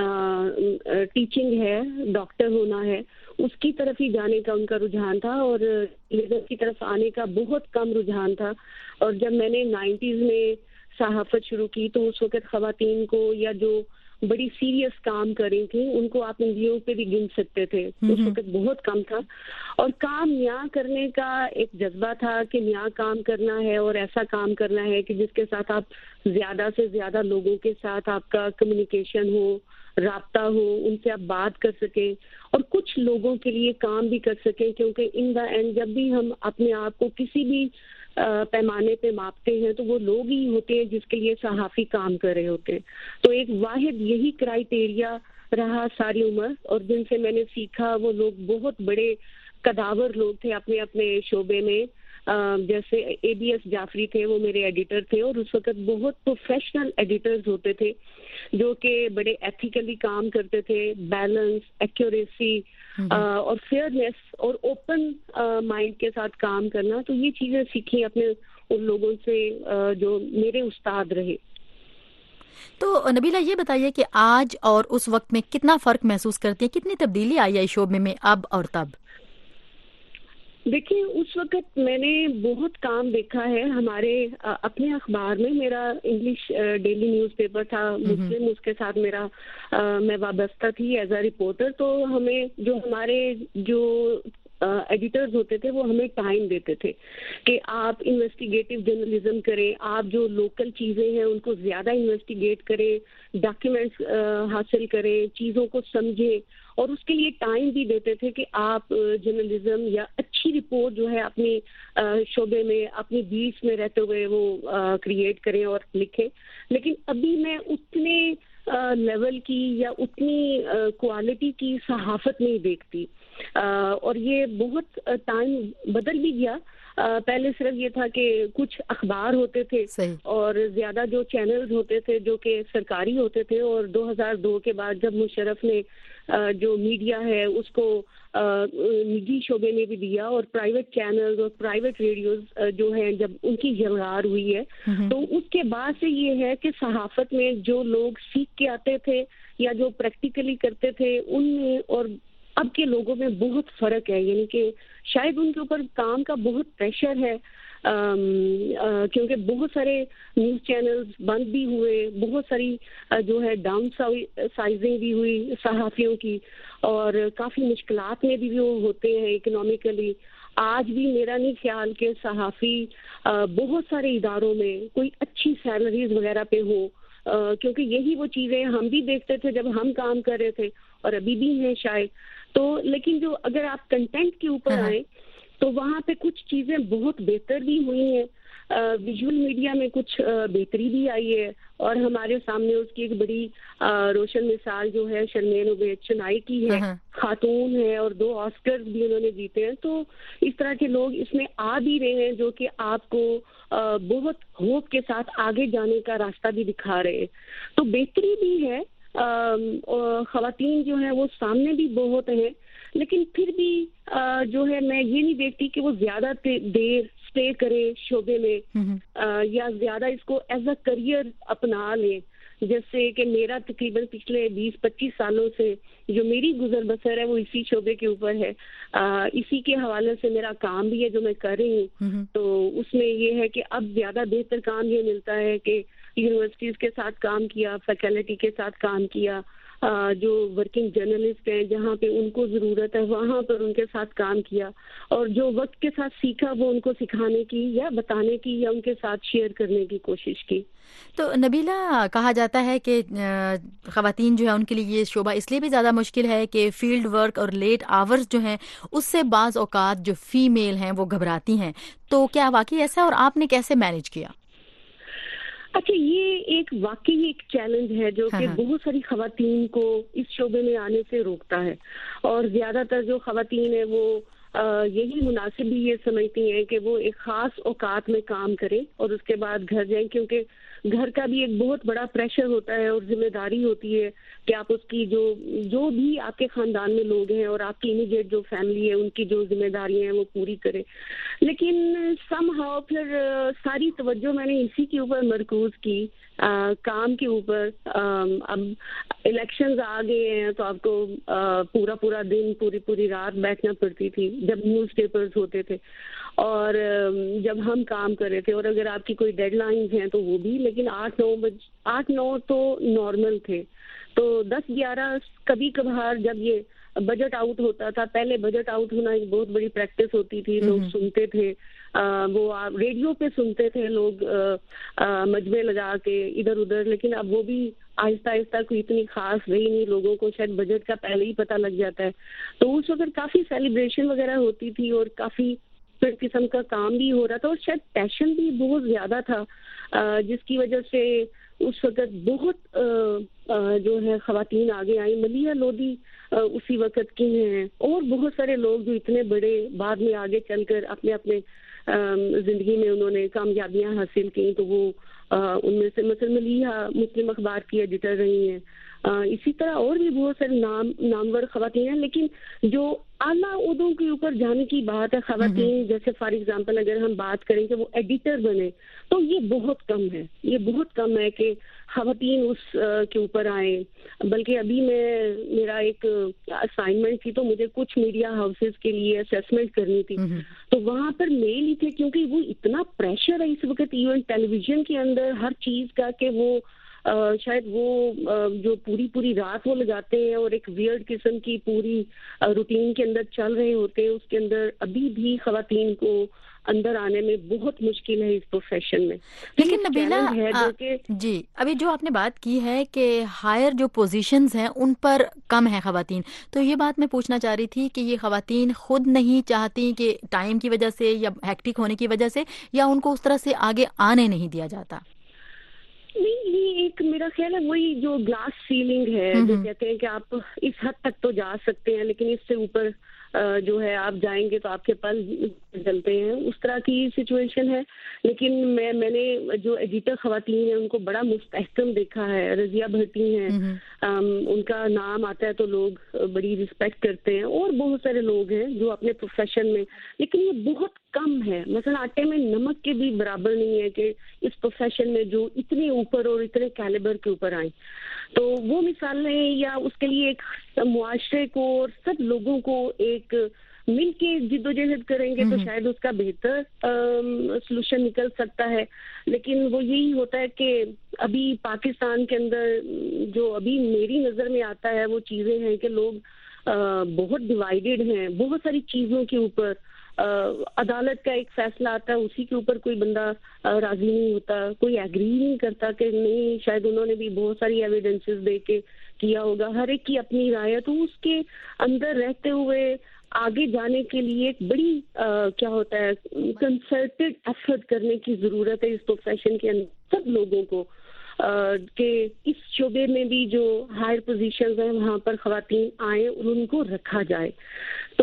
ٹیچنگ ہے، ڈاکٹر ہونا ہے، اس کی طرف ہی جانے کا ان کا رجحان تھا، اور لیڈر کی طرف آنے کا بہت کم رجحان تھا. اور جب میں نے نائنٹیز میں صحافت شروع کی تو اس وقت خواتین کو یا جو بڑی سیریس کام کر رہی تھیں ان کو آپ انگلیوں پہ بھی گن سکتے تھے. اس وقت بہت کم تھا، اور کام نیا کرنے کا ایک جذبہ تھا کہ نیا کام کرنا ہے اور ایسا کام کرنا ہے کہ جس کے ساتھ آپ زیادہ سے زیادہ لوگوں کے ساتھ آپ کا کمیونیکیشن ہو، رابطہ ہو، ان سے آپ بات کر سکیں اور کچھ لوگوں کے لیے کام بھی کر سکیں. کیونکہ ان دا اینڈ جب بھی ہم اپنے آپ کو کسی بھی پیمانے پہ ماپتے ہیں تو وہ لوگ ہی ہوتے ہیں جس کے لیے صحافی کام کر رہے ہوتے ہیں. تو ایک واحد یہی کرائیٹیریا رہا ساری عمر، اور جن سے میں نے سیکھا وہ لوگ بہت بڑے قداور لوگ تھے اپنے اپنے شعبے میں. جیسے اے بی ایس جعفری تھے، وہ میرے ایڈیٹر تھے، اور اس وقت بہت پروفیشنل ایڈیٹرز ہوتے تھے جو کہ بڑے ایتھیکلی کام کرتے تھے، بیلنس، ایکوریسی اور فیئرنیس اور اوپن مائنڈ کے ساتھ کام کرنا. تو یہ چیزیں سیکھی اپنے ان لوگوں سے جو میرے استاد رہے. تو نبیلہ یہ بتائیے کہ آج اور اس وقت میں کتنا فرق محسوس کرتی ہیں، کتنی تبدیلی آئی ہے شعبے میں اب اور تب؟ دیکھیں، اس وقت میں نے بہت کام دیکھا ہے. ہمارے اپنے اخبار میں میرا انگلش ڈیلی نیوز پیپر تھا مسلم، اس کے ساتھ میرا میں وابستہ تھی ایز اے رپورٹر. تو ہمیں جو ہمارے جو ایڈیٹرز ہوتے تھے وہ ہمیں ٹائم دیتے تھے کہ آپ انویسٹیگیٹو جرنلزم کریں، آپ جو لوکل چیزیں ہیں ان کو زیادہ انویسٹیگیٹ کریں، ڈاکیومنٹس حاصل کریں، چیزوں کو سمجھیں، اور اس کے لیے ٹائم بھی دیتے تھے کہ آپ جرنلزم یا اچھی رپورٹ جو ہے اپنی شعبے میں اپنی بیٹس میں رہتے ہوئے وہ کریٹ کریں اور لکھیں. لیکن ابھی میں اتنے لیول کی یا اتنی کوالٹی کی صحافت نہیں دیکھتی، اور یہ بہت ٹائم بدل بھی گیا. پہلے صرف یہ تھا کہ کچھ اخبار ہوتے تھے اور زیادہ جو چینلز ہوتے تھے جو کہ سرکاری ہوتے تھے، اور دو ہزار دو کے بعد جب مشرف نے جو میڈیا ہے اس کو نجی شعبے میں بھی دیا، اور پرائیویٹ چینلز اور پرائیویٹ ریڈیوز جو ہیں جب ان کی جلغار ہوئی ہے، تو اس کے بعد سے یہ ہے کہ صحافت میں جو لوگ سیکھ کے آتے تھے یا جو پریکٹیکلی کرتے تھے ان میں اور اب کے لوگوں میں بہت فرق ہے. یعنی کہ شاید ان کے اوپر کام کا بہت پریشر ہے، کیونکہ بہت سارے نیوز چینلز بند بھی ہوئے، بہت ساری جو ہے ڈاؤن سائزنگ بھی ہوئی صحافیوں کی، اور کافی مشکلات میں بھی وہ ہوتے ہیں اکنامیکلی. آج بھی میرا نہیں خیال کہ صحافی بہت سارے اداروں میں کوئی اچھی سیلریز وغیرہ پہ ہو، کیونکہ یہی وہ چیزیں ہم بھی دیکھتے تھے جب ہم کام کر رہے تھے اور ابھی بھی ہیں شاید. تو لیکن جو اگر آپ کنٹینٹ کے اوپر آئیں تو وہاں پہ کچھ چیزیں بہت بہتر بھی ہوئی ہیں. ویژول میڈیا میں کچھ بہتری بھی آئی ہے، اور ہمارے سامنے اس کی ایک بڑی روشن مثال جو ہے شرمین عبید چنائی کی ہے، خاتون ہے اور دو آسکرز بھی انہوں نے جیتے ہیں. تو اس طرح کے لوگ اس میں آ بھی رہے ہیں جو کہ آپ کو بہت ہوپ کے ساتھ آگے جانے کا راستہ بھی دکھا رہے ہیں. تو بہتری بھی ہے، خواتین جو ہیں وہ سامنے بھی بہت ہیں، لیکن پھر بھی جو ہے میں یہ نہیں دیکھتی کہ وہ زیادہ دیر اسٹے کرے شعبے میں یا زیادہ اس کو ایز اے کریئر اپنا لیں. جیسے کہ میرا تقریباً پچھلے بیس پچیس سالوں سے جو میری گزر بسر ہے وہ اسی شعبے کے اوپر ہے، اسی کے حوالے سے میرا کام بھی ہے جو میں کر رہی ہوں. تو اس میں یہ ہے کہ اب زیادہ بہتر کام یہ ملتا ہے کہ یونیورسٹیز کے ساتھ کام کیا، فیکلٹی کے ساتھ کام کیا، جو ورکنگ جرنلسٹ ہیں جہاں پہ ان کو ضرورت ہے وہاں پر ان کے ساتھ کام کیا، اور جو وقت کے ساتھ سیکھا وہ ان کو سکھانے کی یا بتانے کی یا ان کے ساتھ شیئر کرنے کی کوشش کی. تو نبیلہ، کہا جاتا ہے کہ خواتین جو ہے ان کے لیے یہ شعبہ اس لیے بھی زیادہ مشکل ہے کہ فیلڈ ورک اور لیٹ آورز جو ہیں اس سے بعض اوقات جو فیمیل ہیں وہ گھبراتی ہیں. تو کیا واقعی ایسا، اور آپ نے کیسے مینیج کیا؟ اچھا، یہ ایک واقعی ایک چیلنج ہے جو کہ بہت ساری خواتین کو اس شعبے میں آنے سے روکتا ہے، اور زیادہ تر جو خواتین ہیں وہ یہی مناسب بھی یہ سمجھتی ہیں کہ وہ ایک خاص اوقات میں کام کریں اور اس کے بعد گھر جائیں، کیونکہ گھر کا بھی ایک بہت بڑا پریشر ہوتا ہے اور ذمہ داری ہوتی ہے کہ آپ اس کی جو جو بھی آپ کے خاندان میں لوگ ہیں اور آپ کی امیڈیٹ جو فیملی ہے ان کی جو ذمہ داریاں ہیں وہ پوری کریں. لیکن سم ہاؤ پھر ساری توجہ میں نے اسی کے اوپر مرکوز کی، آ, کام کے اوپر. آ, اب الیکشنز آ گئے ہیں تو آپ کو آ, پورا پورا دن پوری پوری رات بیٹھنا پڑتی تھی جب نیوز پیپرز ہوتے تھے، اور جب ہم کام کر رہے تھے، اور اگر آپ کی کوئی ڈیڈ لائنز ہیں تو وہ بھی، لیکن آٹھ نو بج آٹھ نو تو نارمل تھے. تو دس گیارہ کبھی کبھار جب یہ بجٹ آؤٹ ہوتا تھا، پہلے بجٹ آؤٹ ہونا ایک بہت بڑی پریکٹس ہوتی تھی، لوگ سنتے تھے، وہ ریڈیو پہ سنتے تھے لوگ مجمع لگا کے ادھر ادھر، لیکن اب وہ بھی آہستہ آہستہ کوئی اتنی خاص رہی نہیں، لوگوں کو شاید بجٹ کا پہلے ہی پتہ لگ جاتا ہے. تو اس وقت کافی سیلیبریشن وغیرہ ہوتی تھی اور کافی پھر قسم کا کام بھی ہو رہا تھا، اور شاید پیشن بھی بہت زیادہ تھا، جس کی وجہ سے اس وقت بہت جو ہے خواتین آگے آئیں. ملیحہ لودھی اسی وقت کی ہیں، اور بہت سارے لوگ جو اتنے بڑے بعد میں آگے چل کر اپنے اپنے زندگی میں انہوں نے کامیابیاں حاصل کی، تو وہ ان میں سے مثلا ملیحہ مسلم اخبار کی ایڈیٹر رہی ہیں. اسی طرح اور بھی بہت سارے نام نامور خواتین ہیں. لیکن جو اعلیٰ عہدوں کے اوپر جانے کی بات ہے خواتین، جیسے فار ایگزامپل اگر ہم بات کریں کہ وہ ایڈیٹر بنے، تو یہ بہت کم ہے. یہ بہت کم ہے کہ خواتین اس کے اوپر آئیں. بلکہ ابھی میں میرا ایک اسائنمنٹ تھی، تو مجھے کچھ میڈیا ہاؤسز کے لیے اسیسمنٹ کرنی تھی، تو وہاں پر میل ہی تھے، کیونکہ وہ اتنا پریشر ہے اس وقت ایون ٹیلی ویژن کے اندر ہر چیز کا، کہ وہ شاید وہ جو پوری پوری رات وہ لگاتے ہیں اور ایک ویئرڈ قسم کی پوری روٹین کے اندر چل رہے ہوتے ہیں، اس کے اندر ابھی بھی خواتین کو اندر آنے میں بہت مشکل ہے اس پروفیشن میں. لیکن نبیلہ جی، ابھی جو آپ نے بات کی ہے کہ ہائر جو پوزیشنز ہیں ان پر کم ہیں خواتین، تو یہ بات میں پوچھنا چاہ رہی تھی کہ یہ خواتین خود نہیں چاہتی کہ ٹائم کی وجہ سے یا ہیکٹک ہونے کی وجہ سے، یا ان کو اس طرح سے آگے آنے نہیں دیا جاتا؟ نہیں، یہ ایک میرا خیال ہے وہی جو گلاس سیلنگ ہے، جو کہتے ہیں کہ آپ اس حد تک تو جا سکتے ہیں، لیکن اس سے اوپر جو ہے آپ جائیں گے تو آپ کے پل جلتے ہیں، اس طرح کی سچویشن ہے. لیکن میں میں نے جو ایڈیٹر خواتین ہیں ان کو بڑا مستحکم دیکھا ہے. رضیہ بھٹی ہیں، ان کا نام آتا ہے تو لوگ بڑی رسپیکٹ کرتے ہیں، اور بہت سارے لوگ ہیں جو اپنے پروفیشن میں، لیکن یہ بہت کم ہے. مثلا آٹے میں نمک کے بھی برابر نہیں ہے کہ اس پروفیشن میں جو اتنے اوپر اور اتنے کیلیبر کے اوپر آئیں. تو وہ مثالیں، یا اس کے لیے ایک معاشرے کو اور سب لوگوں کو ایک مل کے جد و جہد کریں گے تو شاید اس کا بہتر سلوشن نکل سکتا ہے. لیکن وہ یہی ہوتا ہے کہ ابھی پاکستان کے اندر جو ابھی میری نظر میں آتا ہے وہ چیزیں ہیں کہ لوگ بہت ڈیوائیڈڈ ہیں بہت ساری چیزوں کے اوپر. عدالت کا ایک فیصلہ آتا ہے، اسی کے اوپر کوئی بندہ راضی نہیں ہوتا، کوئی ایگری نہیں کرتا کہ نہیں شاید انہوں نے بھی بہت ساری ایویڈنسز دے کے کیا ہوگا. ہر ایک کی اپنی رائے ہے، تو اس کے اندر رہتے ہوئے آگے جانے کے لیے ایک بڑی کیا ہوتا ہے کنسرٹڈ ایفرٹ کرنے کی ضرورت ہے اس پروفیشن کے اندر سب لوگوں کو، کہ اس شعبے میں بھی جو ہائر پوزیشنز ہیں وہاں پر خواتین آئیں اور ان کو رکھا جائے. تو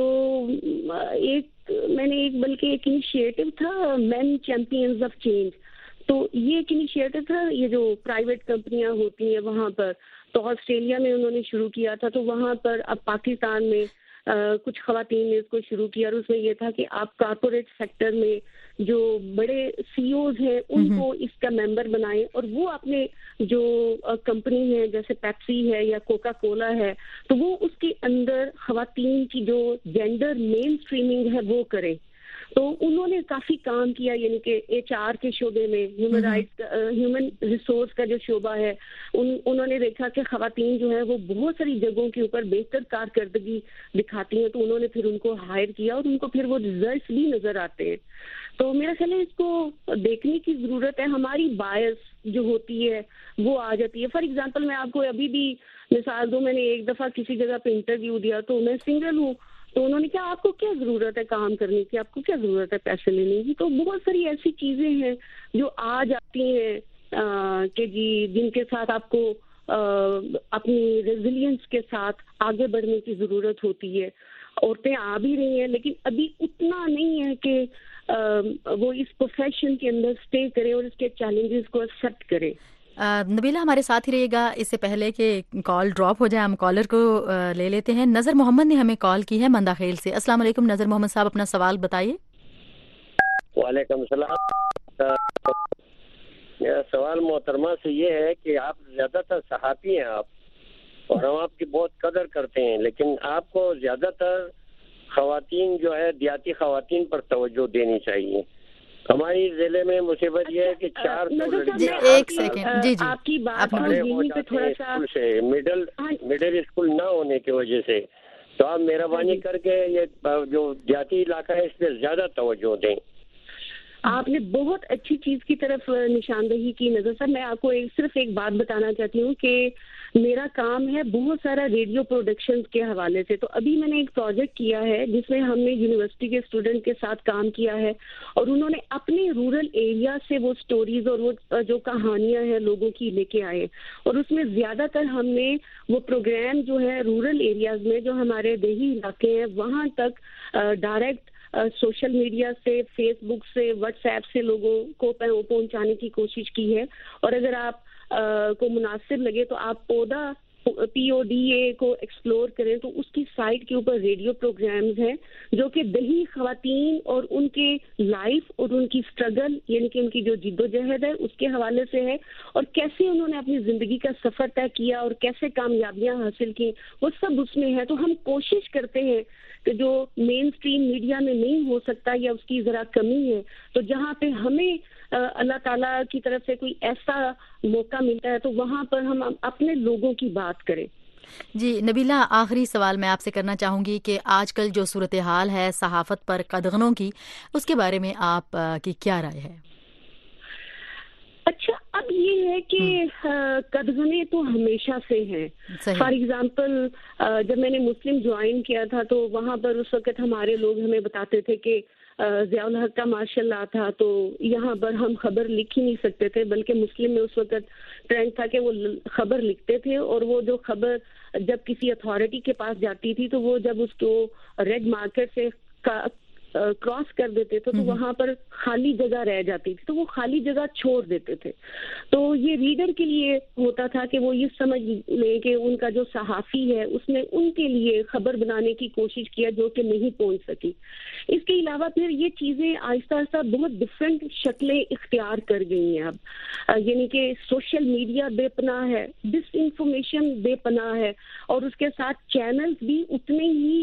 ایک میں نے ایک بلکہ ایک انیشیٹو تھا مین چیمپئنز آف چینج، تو یہ ایک انیشیٹو تھا، یہ جو پرائیویٹ کمپنیاں ہوتی ہیں وہاں پر، تو آسٹریلیا میں انہوں نے شروع کیا تھا، تو وہاں پر اب پاکستان میں کچھ خواتین نے اس کو شروع کیا، اور اس میں یہ تھا کہ آپ کارپوریٹ سیکٹر میں جو بڑے سی اوز ہیں ان کو اس کا ممبر بنائیں، اور وہ اپنے جو کمپنی ہے جیسے پیپسی ہے یا کوکا کولا ہے، تو وہ اس کے اندر خواتین کی جو جینڈر مین اسٹریمنگ ہے وہ کریں. تو انہوں نے کافی کام کیا، یعنی کہ ایچ آر کے شعبے میں، ہیومن رائٹس ہیومن ریسورس کا جو شعبہ ہے، ان انہوں نے دیکھا کہ خواتین جو ہے وہ بہت ساری جگہوں کے اوپر بہتر کارکردگی دکھاتی ہیں، تو انہوں نے پھر ان کو ہائر کیا اور ان کو پھر وہ ریزلٹس بھی نظر آتے ہیں. تو میرا خیال ہے اس کو دیکھنے کی ضرورت ہے. ہماری باعث جو ہوتی ہے وہ آ جاتی ہے. فار ایگزامپل میں آپ کو ابھی بھی مثال دوں، میں نے ایک دفعہ کسی جگہ پہ انٹرویو دیا، تو میں سنگل ہوں، تو انہوں نے کہا آپ کو کیا ضرورت ہے کام کرنے کی، آپ کو کیا ضرورت ہے پیسے لینے کی. تو بہت ساری ایسی چیزیں ہیں جو آ جاتی ہیں کہ جی جن کے ساتھ آپ کو اپنی ریزیلینس کے ساتھ آگے بڑھنے کی ضرورت ہوتی ہے. عورتیں آ بھی رہی ہیں لیکن ابھی اتنا نہیں ہے کہ وہ اس پروفیشن کے اندر اسٹے کرے اور اس کے چیلنجز کو ایکسیپٹ کرے. نبیلہ ہمارے ساتھ ہی رہیے گا، اس سے پہلے کہ کال ڈراپ ہو جائے ہم کالر کو لے لیتے ہیں. نظر محمد نے ہمیں کال کی ہے منداخیل سے. السلام علیکم نظر محمد صاحب، اپنا سوال بتائیے. وعلیکم السلام. میرا سوال محترمہ سے یہ ہے کہ آپ زیادہ تر صحافی ہیں آپ، اور ہم آپ کی بہت قدر کرتے ہیں، لیکن آپ کو زیادہ تر خواتین جو ہے دیہاتی خواتین پر توجہ دینی چاہیے. ہماری ضلع میں مصیبت یہ ہے کہ چار ایک سیکنڈ جی جی آپ کی بات سے مڈل مڈل اسکول نہ ہونے کی وجہ سے، تو آپ مہربانی کر کے یہ جو دیہاتی علاقہ ہے اس پہ زیادہ توجہ دیں. آپ نے بہت اچھی چیز کی طرف نشاندہی کی نظر صاحب. میں آپ کو ایک صرف ایک بات بتانا چاہتی ہوں کہ میرا کام ہے بہت سارا ریڈیو پروڈکشنز کے حوالے سے. تو ابھی میں نے ایک پروجیکٹ کیا ہے جس میں ہم نے یونیورسٹی کے اسٹوڈنٹ کے ساتھ کام کیا ہے، اور انہوں نے اپنے رورل ایریا سے وہ سٹوریز اور وہ جو کہانیاں ہیں لوگوں کی لے کے آئے، اور اس میں زیادہ تر ہم نے وہ پروگرام جو ہے رورل ایریاز میں جو ہمارے دیہی علاقے ہیں وہاں تک ڈائریکٹ सोशल मीडिया से, फेसबुक से, व्हाट्सएप से लोगों को पहुंचाने की कोशिश की है। और अगर आप आ, को मुनासिब लगे तो आप पौधा पी ओ डी ए को एक्सप्लोर करें तो उसकी साइट के ऊपर रेडियो प्रोग्राम्स हैं जो कि दही ख़वातीन और उनके लाइफ और उनकी स्ट्रगल यानी कि उनकी जो जिद्दोजहद है उसके हवाले से है, और कैसे उन्होंने अपनी ज़िंदगी का सफ़र तय किया और कैसे कामयाबियां हासिल की, वो सब उसमें है। तो हम कोशिश करते हैं कि जो मेन स्ट्रीम मीडिया में नहीं हो सकता या उसकी ज़रा कमी है, तो जहाँ पे हमें अल्लाह ताला की तरफ से कोई ऐसा मौका मिलता है तो वहाँ पर हम अपने लोगों की बात करें। जी नबीला, आखिरी सवाल मैं आपसे करना चाहूँगी कि आजकल जो सूरत हाल है सहाफ़त पर कदगनों की, उसके बारे में आप की क्या राय है? अच्छा, अब ये है कि कदगने तो हमेशा से हैं। फॉर एग्जांपल जब मैंने मुस्लिम ज्वाइन किया था तो वहाँ पर उस वक्त हमारे लोग हमें बताते थे कि ज़ियाउल हक का माशाल्लाह था, तो यहाँ पर हम खबर लिख ही नहीं सकते थे, बल्कि मुस्लिम में उस वक्त ट्रेंड था कि वो खबर लिखते थे, और वो जो खबर जब किसी अथॉरिटी के पास जाती थी तो वो जब उसको रेड मार्केट से क्रॉस कर देते थे तो वहाँ पर खाली जगह रह जाती थी, तो वो खाली जगह छोड़ देते थे। तो ये रीडर के लिए होता था कि वो ये समझ लें कि उनका जो सहाफ़ी है उसने उनके लिए खबर बनाने की कोशिश किया जो कि नहीं पहुँच सकी। इसके अलावा फिर ये चीज़ें आहिस्ता आहिस्ता बहुत डिफरेंट शक्लें इख्तियार कर गई हैं अब, यानी कि सोशल मीडिया बेपनाह है, डिस इंफॉर्मेशन बेपनाह है, और उसके साथ चैनल्स भी उतने ही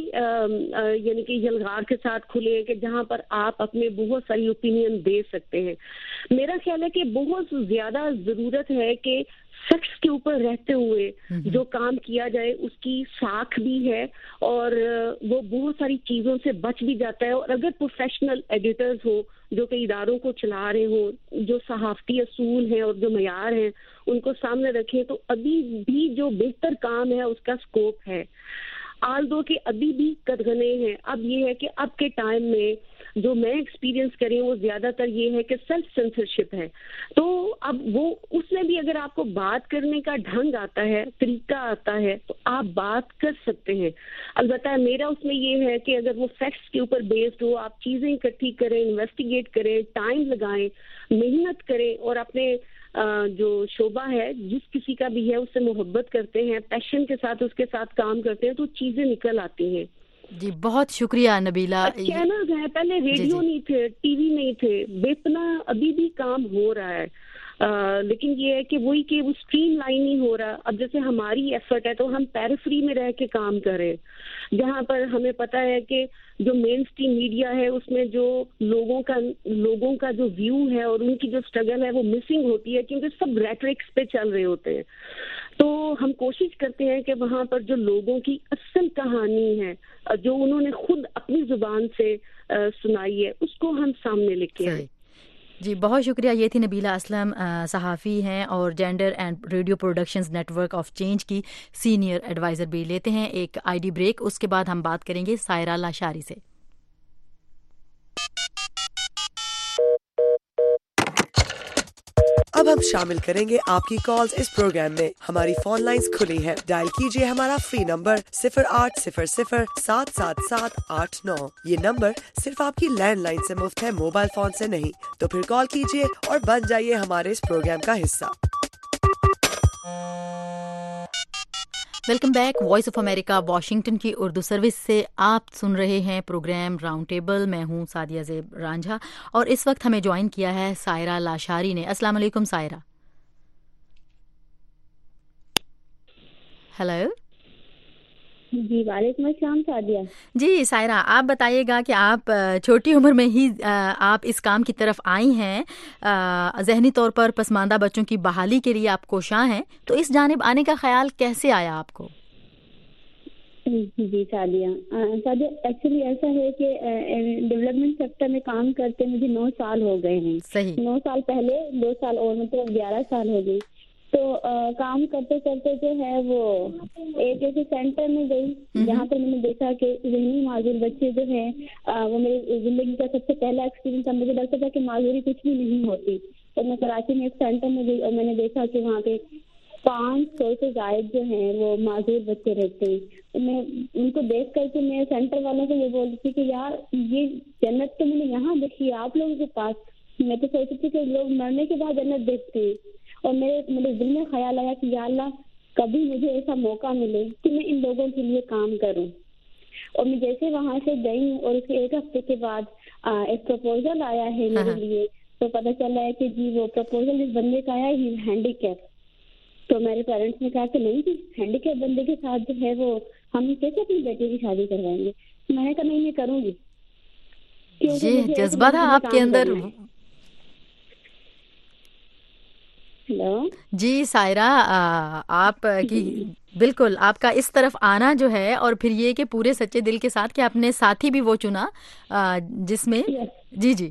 यानी कि यलगार के साथ खुले कि जहां पर आप अपने बहुत सारी ओपिनियन दे सकते हैं। मेरा ख्याल है कि बहुत ज़्यादा ज़रूरत है कि फैक्ट्स के ऊपर रहते हुए जो काम किया जाए उसकी साख भी है, और वो बहुत सारी चीज़ों से बच भी जाता है। और अगर प्रोफेशनल एडिटर्स हो जो कि इदारों को चला रहे हो, जो सहाफ़ती असूल हैं और जो मयार हैं उनको सामने रखें, तो अभी भी जो बेहतर काम है उसका स्कोप है। आल दो कि अभी भी कदगने हैं। अब ये है कि अब के टाइम में जो मैं एक्सपीरियंस करी हूँ वो ज़्यादातर ये है कि सेल्फ सेंसरशिप है। तो अब वो उसमें भी अगर आपको बात करने का ढंग आता है, तरीका आता है, तो आप बात कर सकते हैं। अलबत्ता मेरा उसमें ये है कि अगर वो फैक्ट्स के ऊपर बेस्ड हो, आप चीज़ें इकट्ठी करें, इन्वेस्टिगेट करें, टाइम लगाएं, मेहनत करें, और अपने जो शोबा है जिस किसी का भी है उससे मोहब्बत करते हैं, पैशन के साथ उसके साथ काम करते हैं, तो चीज़ें निकल आती हैं। जी बहुत शुक्रिया नबीला। चैनल्स हैं, पहले रेडियो नहीं थे, टीवी नहीं थे, बेपना अभी भी काम हो रहा है, आ, लेकिन ये है कि वही कि वो स्ट्रीम लाइन ही हो रहा। अब जैसे हमारी एफर्ट है तो हम पेरिफेरी में रह के काम करें, जहाँ पर हमें पता है कि जो मेन स्ट्रीम मीडिया है उसमें जो लोगों का लोगों का जो व्यू है और उनकी जो स्ट्रगल है वो मिसिंग होती है, क्योंकि सब रेटरिक्स पे चल रहे होते हैं। तो हम कोशिश करते हैं कि वहाँ पर जो लोगों की असल कहानी है, जो उन्होंने खुद अपनी जुबान से आ, सुनाई है, उसको हम सामने लेके आए। जी बहुत शुक्रिया। ये थी नबीला असलम, सहाफ़ी हैं और gender and radio productions network of change की सीनियर एडवाइज़र भी। लेते हैं एक आईडी ब्रेक, उसके बाद हम बात करेंगे सायरा लाशारी से। अब हम शामिल करेंगे आपकी कॉल्स इस प्रोग्राम में। हमारी फोन लाइंस खुली हैं, डायल कीजिए हमारा फ्री नंबर सिफर आठ सिफर सिफर सात सात सात आठ नौ। ये नंबर सिर्फ आपकी लैंडलाइन से मुफ्त है, मोबाइल फोन से नहीं। तो फिर कॉल कीजिए और बन जाइए हमारे इस प्रोग्राम का हिस्सा। Welcome back. Voice of America Washington की उर्दू सर्विस से आप सुन रहे हैं प्रोग्राम राउंड टेबल। मैं हूं सादिया ज़ेब रांझा और इस वक्त हमें ज्वाइन किया है सायरा लाशारी ने। अस्सलाम वालेकुम सायरा। हेलो जी वालेकुम अस्सलाम सादिया। जी सायरा, आप बताइएगा कि आप छोटी उम्र में ही आप इस काम की तरफ आई हैं, जहनी तौर पर पसमानदा बच्चों की बहाली के लिए आप कोशां हैं, तो इस जानिब आने का ख्याल कैसे आया आपको? जी सादिया, सादिया एक्चुअली ऐसा है कि डेवलपमेंट सेक्टर में काम करते मुझे नौ साल हो गए हैं। सही। नौ साल पहले दो साल और मतलब ग्यारह साल हो गए। तो आ, काम करते करते जो है वो एक ऐसे सेंटर में गई जहाँ पर मैंने देखा कि ज़हनी माजूर बच्चे जो हैं, वो मेरी जिंदगी का सबसे पहला एक्सपीरियंस था। मुझे लगता था कि माजूरी कुछ भी नहीं होती। तो मैं कराची में एक सेंटर में गई और मैंने देखा कि वहाँ पे پانچ سو سے زائد جو ہیں وہ معذور بچے رہتے ہیں. میں ان کو دیکھ کر کے میں سینٹر والوں کو یہ بولتی تھی کہ یار یہ جنت تو میں نے یہاں دیکھی ہے آپ لوگوں کے پاس. میں تو سوچتی تھی کہ لوگ مرنے کے بعد جنت دیکھتے ہیں, اور میرے میرے دل میں خیال آیا کہ یا اللہ کبھی مجھے ایسا موقع ملے کہ میں ان لوگوں کے لیے کام کروں. اور میں جیسے وہاں سے گئی اور اس کے ایک ہفتے کے بعد ایک پرپوزل آیا ہے میرے لیے, تو پتہ چلا ہے کہ جی وہ پرپوزل اس بندے کا آیا ہے ہینڈی کیپ. تو میرے پیرنٹس نے کہا کہ نہیں جی ہینڈی کیپ بندے کے ساتھ جو ہے وہ ہم کیسے اپنی بیٹی کی شادی کروائیں گے. میں نے کہا نہیں میں کروں گی. یہ جذبہ تھا آپ کے اندر. ہیلو جی سائرہ, آپ کی بالکل آپ کا اس طرف آنا جو ہے, اور پھر یہ کہ پورے سچے دل کے ساتھ کہ آپ نے ساتھی بھی وہ چنا جس میں جی جی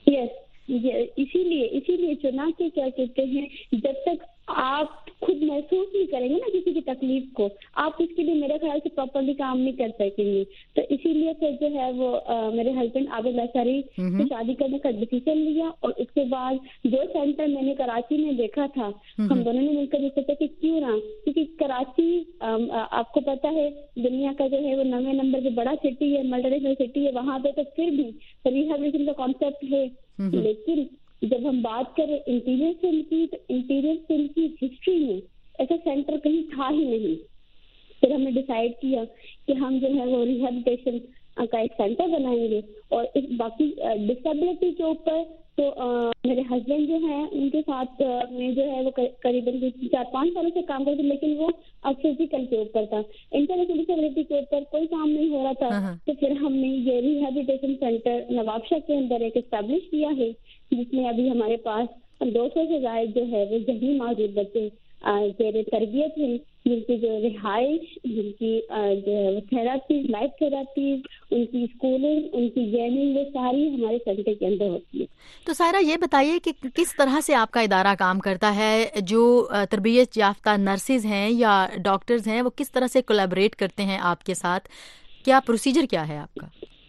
یس اسی لیے اسی لیے چنا کہ کیا کہتے ہیں جب تک آپ خود محسوس نہیں کریں گے نا کسی کی تکلیف کو, آپ اس کے لیے میرے خیال سے پراپرلی کام نہیں کر سکیں گے. تو اسی لیے پھر جو ہے وہ میرے ہسبینڈ عابد انصاری سے شادی کرنے کا ڈیسیژن لیا, اور اس کے بعد جو سینٹر میں نے کراچی میں دیکھا تھا ہم دونوں نے مل کر یہ سوچا کہ کیوں نہ, کیونکہ کراچی آپ کو پتا ہے دنیا کا جو ہے وہ نویں نمبر پہ بڑا سٹی ہے, ملٹی نیشنل سٹی ہے, وہاں پہ تو پھر بھی ریہیبلیٹیشن کا کانسیپٹ ہے. لیکن جب ہم بات کریں انٹیریئر فلم کی تو انٹیریئر فلم کی ہسٹری میں ایسا سینٹر کہیں تھا ہی نہیں. پھر ہم نے ڈیسائیڈ کیا کہ ہم جو ہے وہ ریہیبلیٹیشن کا ایک سینٹر بنائیں گے. اور اس باقی ڈسیبلٹی کے اوپر تو میرے ہسبینڈ جو ہیں ان کے ساتھ میں جو ہے وہ قریباً چار پانچ سالوں سے کام کرتے, لیکن وہ اب فزیکل کے اوپر تھا, انٹلیکچوئل ڈسیبلٹی کے اوپر کوئی کام نہیں ہو رہا تھا. تو پھر ہم نے یہ ریہیبلیٹیشن سینٹر نواب شاہ کے اندر ایک اسٹیبلش کیا ہے, جس میں ابھی ہمارے پاس دو سو سے زائد جو ہے وہ ذہنی معذور بچے زیر تربیت ہیں, جن کی جو رہائش, جن کی جو ہے وہ تھراپی, لائف تھراپیز, ان کی اسکولنگ, ان کی گیمنگ, وہ ساری ہمارے سینٹر کے اندر ہوتی ہے. تو سائرہ یہ بتائیے کہ کس طرح سے آپ کا ادارہ کام کرتا ہے, جو تربیت یافتہ نرسز ہیں یا ڈاکٹرز ہیں وہ کس طرح سے کولیبریٹ کرتے ہیں آپ کے ساتھ, کیا پروسیجر کیا ہے آپ کا؟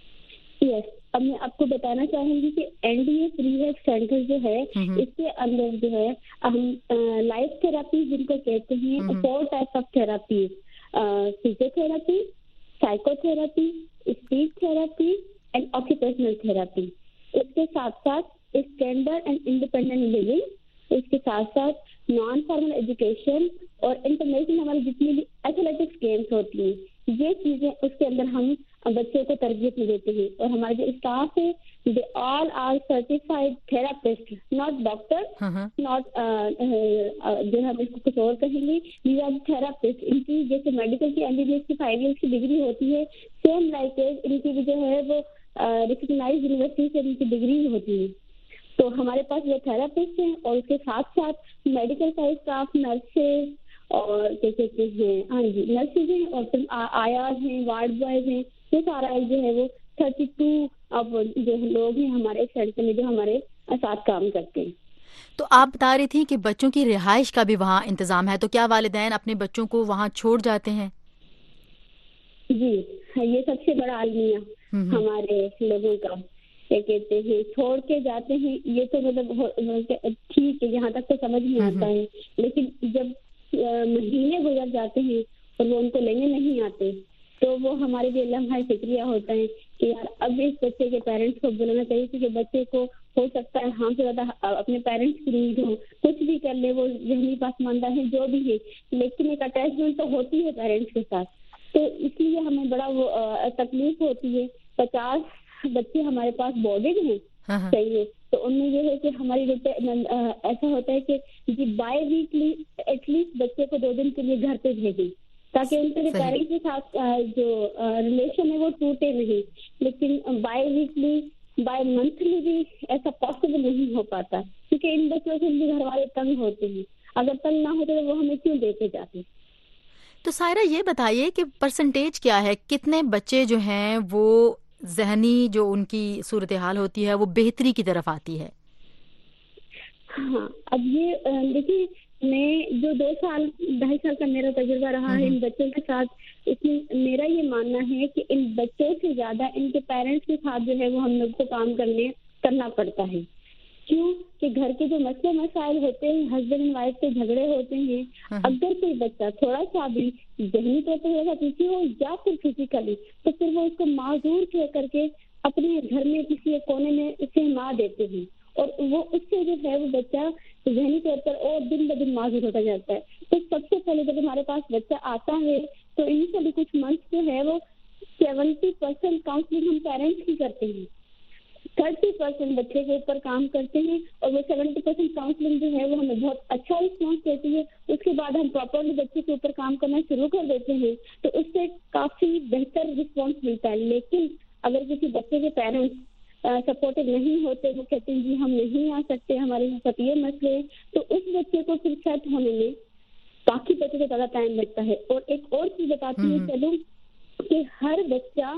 یس اب میں آپ کو بتانا چاہوں گی کہ N D S rehab centre جو ہے اس کے اندر جو ہے ہم لائف تھراپی جن کو کہتے ہیں, four types of therapy, physiotherapy, psychotherapy, speech therapy and occupational therapy. اس کے ساتھ ساتھ اسٹینڈرڈ اینڈ انڈیپینڈنٹ لیونگ, اس کے ساتھ ساتھ نان فارمل ایجوکیشن, اور انٹرنیشنل ہماری جتنی بھی ایتھلیٹکس گیمس ہوتی ہیں یہ چیزیں اس کے اندر ہم بچوں کو تربیت میں دیتے ہیں. اور ہمارے جو اسٹاف ہے they all are certified therapists, not doctor, not جو ہم اس کو کچھ اور کہیں گے, دیز آر تھراپسٹ. ان کی جیسے میڈیکل کی ایم بی بی ایس کی فائیو ایئرس کی ڈگری ہوتی ہے, سیم لائک ان کی بھی جو ہے وہ ریکگنائز یونیورسٹی سے ان کی ڈگری ہوتی ہے. تو ہمارے پاس وہ تھراپسٹ ہیں, اور اس کے ساتھ ساتھ میڈیکل کا اسٹاف, نرسز اور کیا کہتے ہیں ہاں جی نرسز ہیں, اور پھر آیاز ہیں, وارڈ بوائز ہیں, یہ سارا جو ہے وہ تھرٹی ٹو اب جو لوگ ہیں ہمارے سینٹر میں جو ہمارے ساتھ کام کرتے ہیں. تو آپ بتا رہی تھیں کہ بچوں کی رہائش کا بھی وہاں انتظام ہے, تو کیا والدین اپنے بچوں کو وہاں چھوڑ جاتے ہیں؟ جی یہ سب سے بڑا المیہ ہمارے لوگوں کا, کیا کہتے ہیں چھوڑ کے جاتے ہیں. یہ تو مطلب ٹھیک ہے یہاں تک تو سمجھ نہیں آتا ہے, لیکن جب مہینے گزر جاتے ہیں اور وہ ان کو لینے نہیں آتے تو وہ ہمارے لیے لمحہ فکریہ ہوتا ہے کہ یار اب اس بچے کے پیرنٹس کو بلانا چاہیے, کیونکہ بچے کو ہو سکتا ہے ہم سے زیادہ اپنے پیرنٹس کی نیڈ ہو, کچھ بھی کر لے, وہ ذہنی پسماندہ ہے جو بھی ہے, لیکن ایک اٹیچمنٹ تو ہوتی ہے پیرنٹس کے ساتھ. تو اس لیے ہمیں بڑا وہ تکلیف ہوتی ہے. پچاس بچے ہمارے پاس بورڈڈ ہیں چاہیے, تو ان میں یہ ہے کہ ہماری ایسا ہوتا ہے کہ جی بائی ویکلی ایٹ لیسٹ بچے کو دو دن کے لیے گھر پہ بھیجیں تاکہ ان کے پیرنٹس کے ساتھ جو ریلیشن ہے وہ ٹوٹے نہیں. لیکن بائی ویکلی بائی منتھلی بھی ایسا پاسبل نہیں ہو پاتا, کیونکہ ان بچوں سے بھی گھر والے تنگ ہوتے ہیں. اگر تنگ نہ ہوتے تو وہ ہمیں کیوں دیتے جاتے. تو سائرہ یہ بتائیے کہ پرسنٹیج کیا ہے, کتنے بچے جو ہیں وہ ذہنی جو ان کی صورتحال ہوتی ہے وہ بہتری کی طرف آتی ہے؟ ہاں اب یہ دیکھیے میں جو دو سال ڈھائی سال کا میرا تجربہ رہا ہے ان بچوں کے ساتھ, اس میں میرا یہ ماننا ہے کہ ان بچوں سے زیادہ ان کے پیرنٹس کے ساتھ جو ہے وہ ہم لوگ کو کام کرنے کرنا پڑتا ہے, کیوں کہ گھر کے جو مسئلے مسائل ہوتے ہیں، ہسبینڈ اینڈ وائف کے جھگڑے ہوتے ہیں، اگر کوئی بچہ تھوڑا سا بھی ذہنی طور پر ہوگا پیچھے ہو یا پھر فزیکلی، تو پھر وہ اس کو معذور کہہ کر کے اپنے گھر میں کسی ایک کونے میں اسے مار دیتے ہیں، اور وہ اس سے جو ہے وہ بچہ ذہنی طور پر اور دن بہ دن معذور ہوتا جاتا ہے. تو سب سے پہلے جب ہمارے پاس بچہ آتا ہے تو انیشلی کچھ منتھ جو ہے وہ سیونٹی پرسینٹ کاؤنسلنگ ہم پیرنٹس کی کرتے ہیں، تھرٹی پرسینٹ بچے کے اوپر کام کرتے ہیں، اور وہ سیونٹی پرسینٹ کاؤنسلنگ جو ہے وہ ہمیں بہت اچھا رسپانس دیتی ہے. اس کے بعد ہم پراپرلی بچے کے اوپر کام کرنا شروع کر دیتے ہیں، تو اس سے کافی بہتر رسپانس ملتا ہے. لیکن اگر کسی بچے کے پیرنٹس سپورٹو نہیں ہوتے، وہ کہتے ہیں جی ہم نہیں آ سکتے، ہمارے ساتھ یہ مسئلے ہیں، تو اس بچے کو پھر سیٹ ہونے میں باقی بچے کو زیادہ ٹائم لگتا ہے. اور ایک اور چیز بتاتی ہوں چلوں کہ ہر بچہ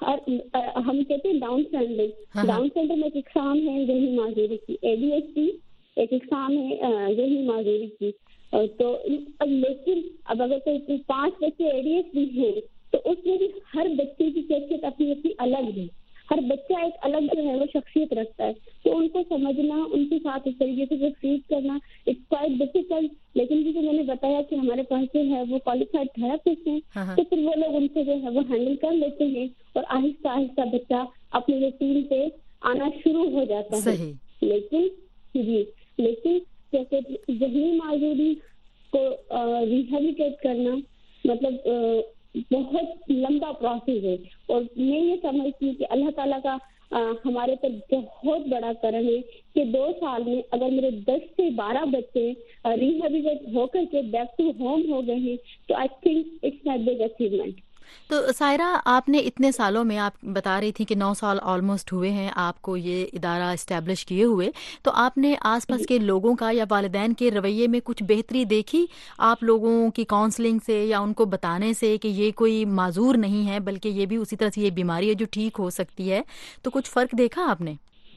ہم کہتے ہیں ڈاؤن سینڈر، ڈاؤن سینڈر میں ایک اقسام ہے ذہنی معذوری کی، اے ڈی ایچ ڈی ایک اقسام ہے ذہنی معذوری کی. تو لیکن اب اگر کوئی پانچ بچے اے ڈی ایچ ڈی ہیں تو اس میں بھی ہر بچے کی کیفیت اپنی اپنی الگ ہے، ہر بچہ ایک الگ جو ہے وہ شخصیت رکھتا ہے. تو ان کو سمجھنا، ان کے ساتھ اس طریقے سے ٹریٹ کرنا اٹس کوائٹ ڈیفیکلٹ. لیکن جیسے میں نے بتایا کہ ہمارے پاس جو ہے وہ کوالیفائڈ تھراپسٹ ہیں، تو پھر وہ لوگ ان سے جو ہے وہ ہینڈل کر لیتے ہیں، اور آہستہ آہستہ بچہ اپنے روٹین پہ آنا شروع ہو جاتا ہے. لیکن جی لیکن جیسے ذہنی معذوری کو ریہیبلیٹیٹ کرنا مطلب بہت لمبا پروسیس ہے، اور میں یہ سمجھتی ہوں کہ اللہ تعالیٰ کا ہمارے پر بہت بڑا کرم ہے کہ دو سال میں اگر میرے دس سے بارہ بچے ریہیبلیٹیٹ ہو کر کے بیک ٹو ہوم ہو گئے ہیں تو I think it's my big achievement. تو سائرہ، آپ نے اتنے سالوں میں، آپ بتا رہی تھی کہ نو سال آلموسٹ ہوئے ہیں آپ کو یہ ادارہ اسٹیبلش کیے ہوئے، تو آپ نے آس پاس کے لوگوں کا یا والدین کے رویے میں کچھ بہتری دیکھی آپ لوگوں کی کاؤنسلنگ سے یا ان کو بتانے سے کہ یہ کوئی معذور نہیں ہے بلکہ یہ بھی اسی طرح سے یہ بیماری ہے جو ٹھیک ہو سکتی ہے، تو کچھ فرق دیکھا آپ نے؟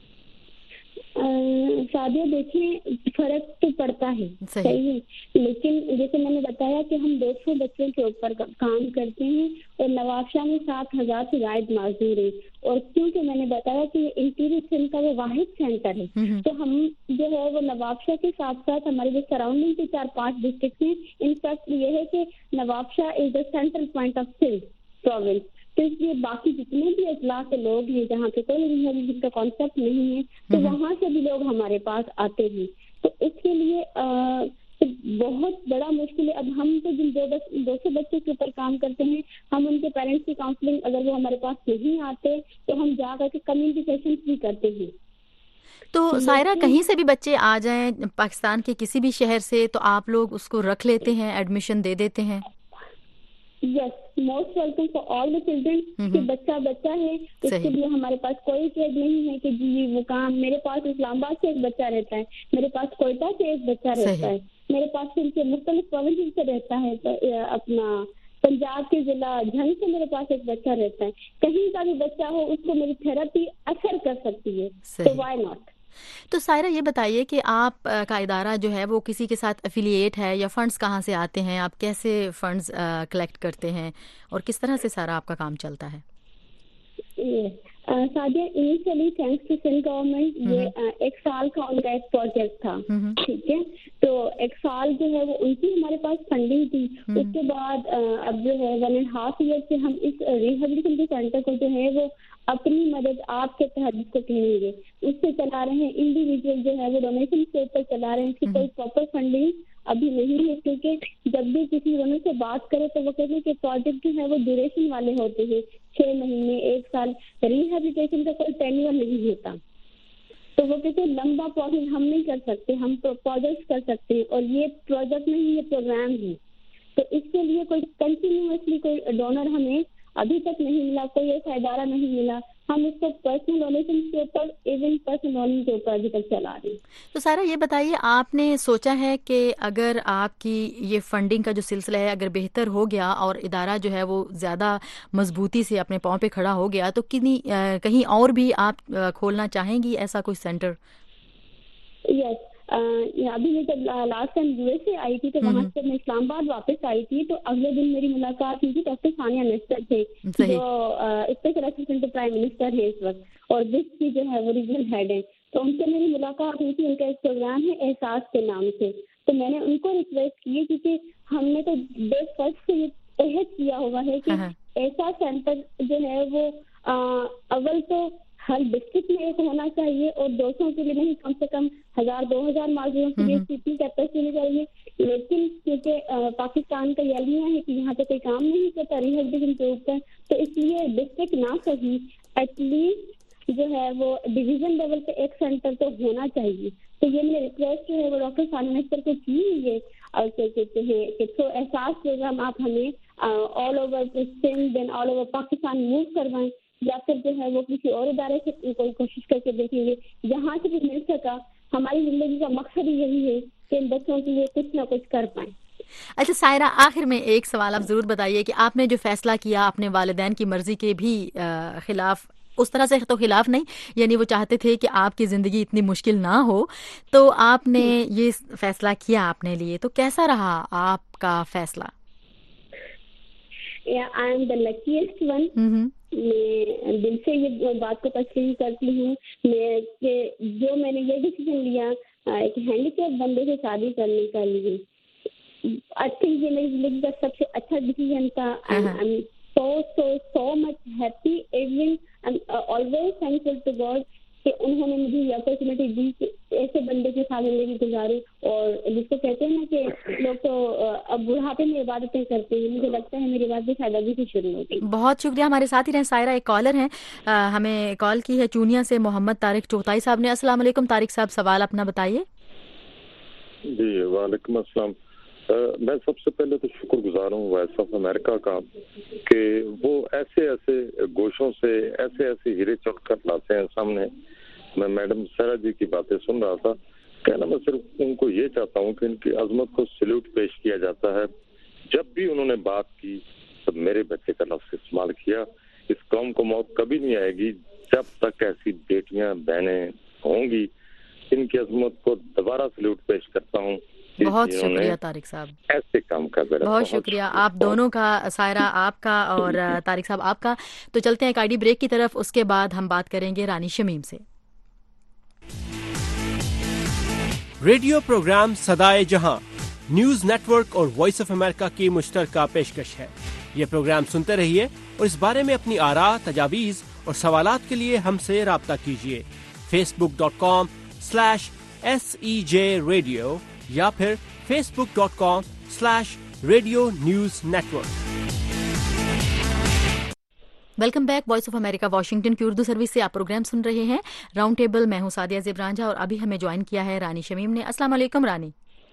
شادیہ دیکھیں فرق تو پڑتا ہے، صحیح ہے، لیکن جیسے میں نے بتایا کہ ہم دو سو بچوں کے اوپر کام کرتے ہیں اور نوابشاہ میں سات ہزار سے زائد معذور ہیں، اور کیونکہ میں نے بتایا کہ انٹیریئر سندھ کا وہ واحد سینٹر ہے، تو ہم جو ہے وہ نوابشاہ کے ساتھ ساتھ ہمارے جو سراؤنڈنگ کے چار پانچ ڈسٹرکٹ ہیں، ان فیکٹ یہ ہے کہ Nawabshah is the central point of Sindh province. تو اس لیے باقی جتنے بھی اضلاع کے لوگ ہیں جہاں پہ کوئی ریہیبلیٹیشن کا کانسیپٹ نہیں ہے تو وہاں سے بھی لوگ ہمارے پاس آتے ہیں. تو اس کے لیے بہت بڑا مشکل ہے. اب ہم تو جن دو دو سو بچوں کے اوپر کام کرتے ہیں، ہم ان کے پیرنٹس کی کاؤنسلنگ اگر وہ ہمارے پاس نہیں آتے تو ہم جا کر کے کمیونٹی سیشنز بھی کرتے ہیں. تو سائرہ، کہیں سے بھی بچے آ جائیں پاکستان کے کسی بھی شہر سے تو آپ لوگ اس کو رکھ لیتے ہیں، ایڈمیشن دے دیتے ہیں؟ Yes, most welcome for all the children. کہ بچہ بچہ ہے، اس کے لیے ہمارے پاس کوئی قید نہیں ہے کہ جی وہ کام. میرے پاس اسلام آباد سے ایک بچہ رہتا ہے، میرے پاس کوئٹہ سے ایک بچہ رہتا ہے، میرے پاس ان کے مختلف پروونسز سے رہتا ہے، اپنا پنجاب کے ضلع جھنگ سے میرے پاس ایک بچہ رہتا ہے. کہیں کا بھی بچہ ہو اس کو میری تھراپی اثر کر سکتی ہے، تو وائی ناٹ. تو سائرہ یہ بتائیے کہ آپ کا ادارہ جو ہے وہ کسی کے ساتھ افیلیٹ ہے یا فنڈز کہاں سے آتے ہیں؟ آپ کیسے فنڈز کلیکٹ کرتے ہیں اور کس طرح سے سارا آپ کا کام چلتا ہے؟ Sadia, initially thanks to Sindh government یہ ایک سال کا ان کا ایک پروجیکٹ تھا، ٹھیک ہے، تو ایک سال جو ہے وہ ان کی ہمارے پاس فنڈنگ تھی. اس کے بعد اب جو ہے ون اینڈ ہاف ایئر سے ہم اس ریہیبلیٹیشن کے سینٹر کو جو ہے وہ اپنی مدد آپ کے تحت جس کو کہیں گے اس سے چلا رہے ہیں. انڈیویجول جو ہے وہ ڈونیشن کے اوپر چلا رہے ہیں، اس کی کوئی پراپر فنڈنگ ابھی نہیں ہے، کیونکہ جب بھی کسی دونوں سے بات کرے تو وہ کہتے ہیں کہ پروجیکٹ جو ہے وہ ڈیوریشن والے ہوتے ہیں، چھ مہینے ایک سال. ریہیبلیٹیشن کا کوئی ٹینیور نہیں ہوتا، تو وہ کہتے ہیں لمبا پروسیس ہم نہیں کر سکتے، ہم پروجیکٹ کر سکتے ہیں، اور یہ پروجیکٹ نہیں، یہ پروگرام ہے. تو اس کے لیے کوئی کنٹینیوسلی کوئی ڈونر ہمیں ابھی تک نہیں ملا، کوئی ایسا ادارہ نہیں ملا. ہم اس کو پرسنل ڈونیشن کے اوپر ایون پرسنل ڈونیشن کے اوپر ابھی تک چلا رہے ہیں. تو سارا یہ بتائیے، آپ نے سوچا ہے کہ اگر آپ کی یہ فنڈنگ کا جو سلسلہ ہے اگر بہتر ہو گیا اور ادارہ جو ہے وہ زیادہ مضبوطی سے اپنے پاؤں پہ کھڑا ہو گیا تو کنی کہیں اور بھی آپ کھولنا چاہیں گی ایسا کوئی سینٹر؟ یس، ابھی میں جب لاسٹ ٹائم یو ایس سے آئی تھی تو وہاں سے میں اسلام آباد واپس آئی تھی تو اگلے دن میری ملاقات ہوئی تھی ڈاکٹر ثانیہ نسٹر تھے جو اسپیشل اسسٹنٹ پرائم منسٹر ہے اس وقت، اور جس کی جو ہے وہ ریجنل ہیڈ ہے. تو ان سے میری ملاقات ہوئی تھی. ان کا ایک پروگرام ہے احساس کے نام سے, تو میں نے ان کو ریکویسٹ کی کیونکہ ہم نے تو ڈے فرسٹ سے یہ عہد کیا ہوا ہے کہ ایسا سینٹر جو ہے وہ اول تو ہر ڈسٹرکٹ میں ایک ہونا چاہیے اور دوستوں کے لیے نہیں, کم سے کم ہزار دو ہزار معذوروں کے لیے اتنی کیپیسٹی ہونی چاہیے. لیکن کیونکہ پاکستان کا یہ المیہ ہے کہ یہاں پہ کوئی کام نہیں کرتا ریہیب ڈویژن کے اوپر, تو اس لیے ڈسٹرکٹ نہ صحیح ایٹ لیسٹ جو ہے وہ ڈویژن لیول پہ ایک سینٹر تو ہونا چاہیے. تو یہ میری ریکویسٹ جو ہے وہ ڈاکٹر ثانیہ نصر کو کی ہے اور کیا کہتے ہیں کہ تو احساس پروگرام آپ ہمیں all over Sindh and all over Pakistan move کروائیں, یا پھر جو ہے وہ کسی اور ادارے سے کوئی کوشش کر کے دیکھیں گے جہاں سے بھی مل سکا. ہماری زندگی کا مقصد ہی یہی ہے کہ ان بچوں کے لیے کچھ نہ کچھ کر پائیں. اچھا سائرہ, آخر میں ایک سوال آپ ضرور بتائیے کہ آپ نے جو فیصلہ کیا اپنے والدین کی مرضی کے بھی خلاف, اس طرح سے تو خلاف نہیں, یعنی وہ چاہتے تھے کہ آپ کی زندگی اتنی مشکل نہ ہو, تو آپ نے یہ فیصلہ کیا اپنے لیے, تو کیسا رہا آپ کا فیصلہ؟ I am the luckiest one. میں دل سے یہ بات کو تسلیم کرتی ہوں میں کہ جو میں نے یہ ڈیسیژن لیا ایک ہینڈی کیپ بندے سے شادی کرنے کا لیے, آئی تھنک یہ میری زندگی کا سب سے اچھا ڈیسیژن تھا. so so so much happy even and uh, always thankful to God کہ انہوں نے مجھے یہ اپرچونیٹی دی کہ ایسے بندے کے ساتھ زندگی گزاری, اور جس کو کہتے ہیں نا کہ لوگ تو اب بڑھاپے میں عبادتیں کرتے ہیں, مجھے لگتا ہے میری بات بھی شاید ابھی سے شروع ہوگی. بہت شکریہ. ہمارے ساتھ ہی رہیں سائرہ. ایک کالر ہیں, ہمیں کال کی ہے چونیا سے محمد طارق چوغتائی صاحب نے. السلام علیکم طارق صاحب, سوال اپنا بتائیے. جی وعلیکم السلام. میں سب سے پہلے تو شکر گزار ہوں وائس آف امریکہ کا کہ وہ ایسے ایسے گوشوں سے ایسے ایسے ہیرے چڑھ کر لاتے ہیں سامنے. میں میڈم سہرا جی کی باتیں سن رہا تھا, کہنا میں صرف ان کو یہ چاہتا ہوں کہ ان کی عظمت کو سلیوٹ پیش کیا جاتا ہے. جب بھی انہوں نے بات کی تب میرے بچے کا لفظ استعمال کیا. اس قوم کو موت کبھی نہیں آئے گی جب تک ایسی بیٹیاں بہنیں ہوں گی. ان کی عظمت کو دوبارہ سلیوٹ پیش کرتا ہوں. بہت شکریہ طارق صاحب, ایسے کام کا بہت شکریہ آپ دونوں کا, سائرہ آپ کا اور طارق صاحب آپ کا. تو چلتے ہیں ایک آئی ڈی بریک کی طرف, اس کے بعد ہم بات کریں گے رانی شمیم سے. ریڈیو پروگرام صدائے جہاں نیوز نیٹ ورک اور وائس آف امریکہ کی مشترکہ پیشکش ہے. یہ پروگرام سنتے رہیے اور اس بارے میں اپنی آراء, تجاویز اور سوالات کے لیے ہم سے رابطہ کیجیے. Facebook dot com slash S E J radio یا پھر Facebook dot com slash radio news network. Welcome back. Voice of America Washington کی اردو سروس سے آپ پروگرام سن رہے ہیں راؤنڈ ٹیبل. میں ہوں سعدیہ زیب رانجھا اور ابھی ہمیں جوائن کیا ہے رانی شمیم نے. السلام علیکم رانی.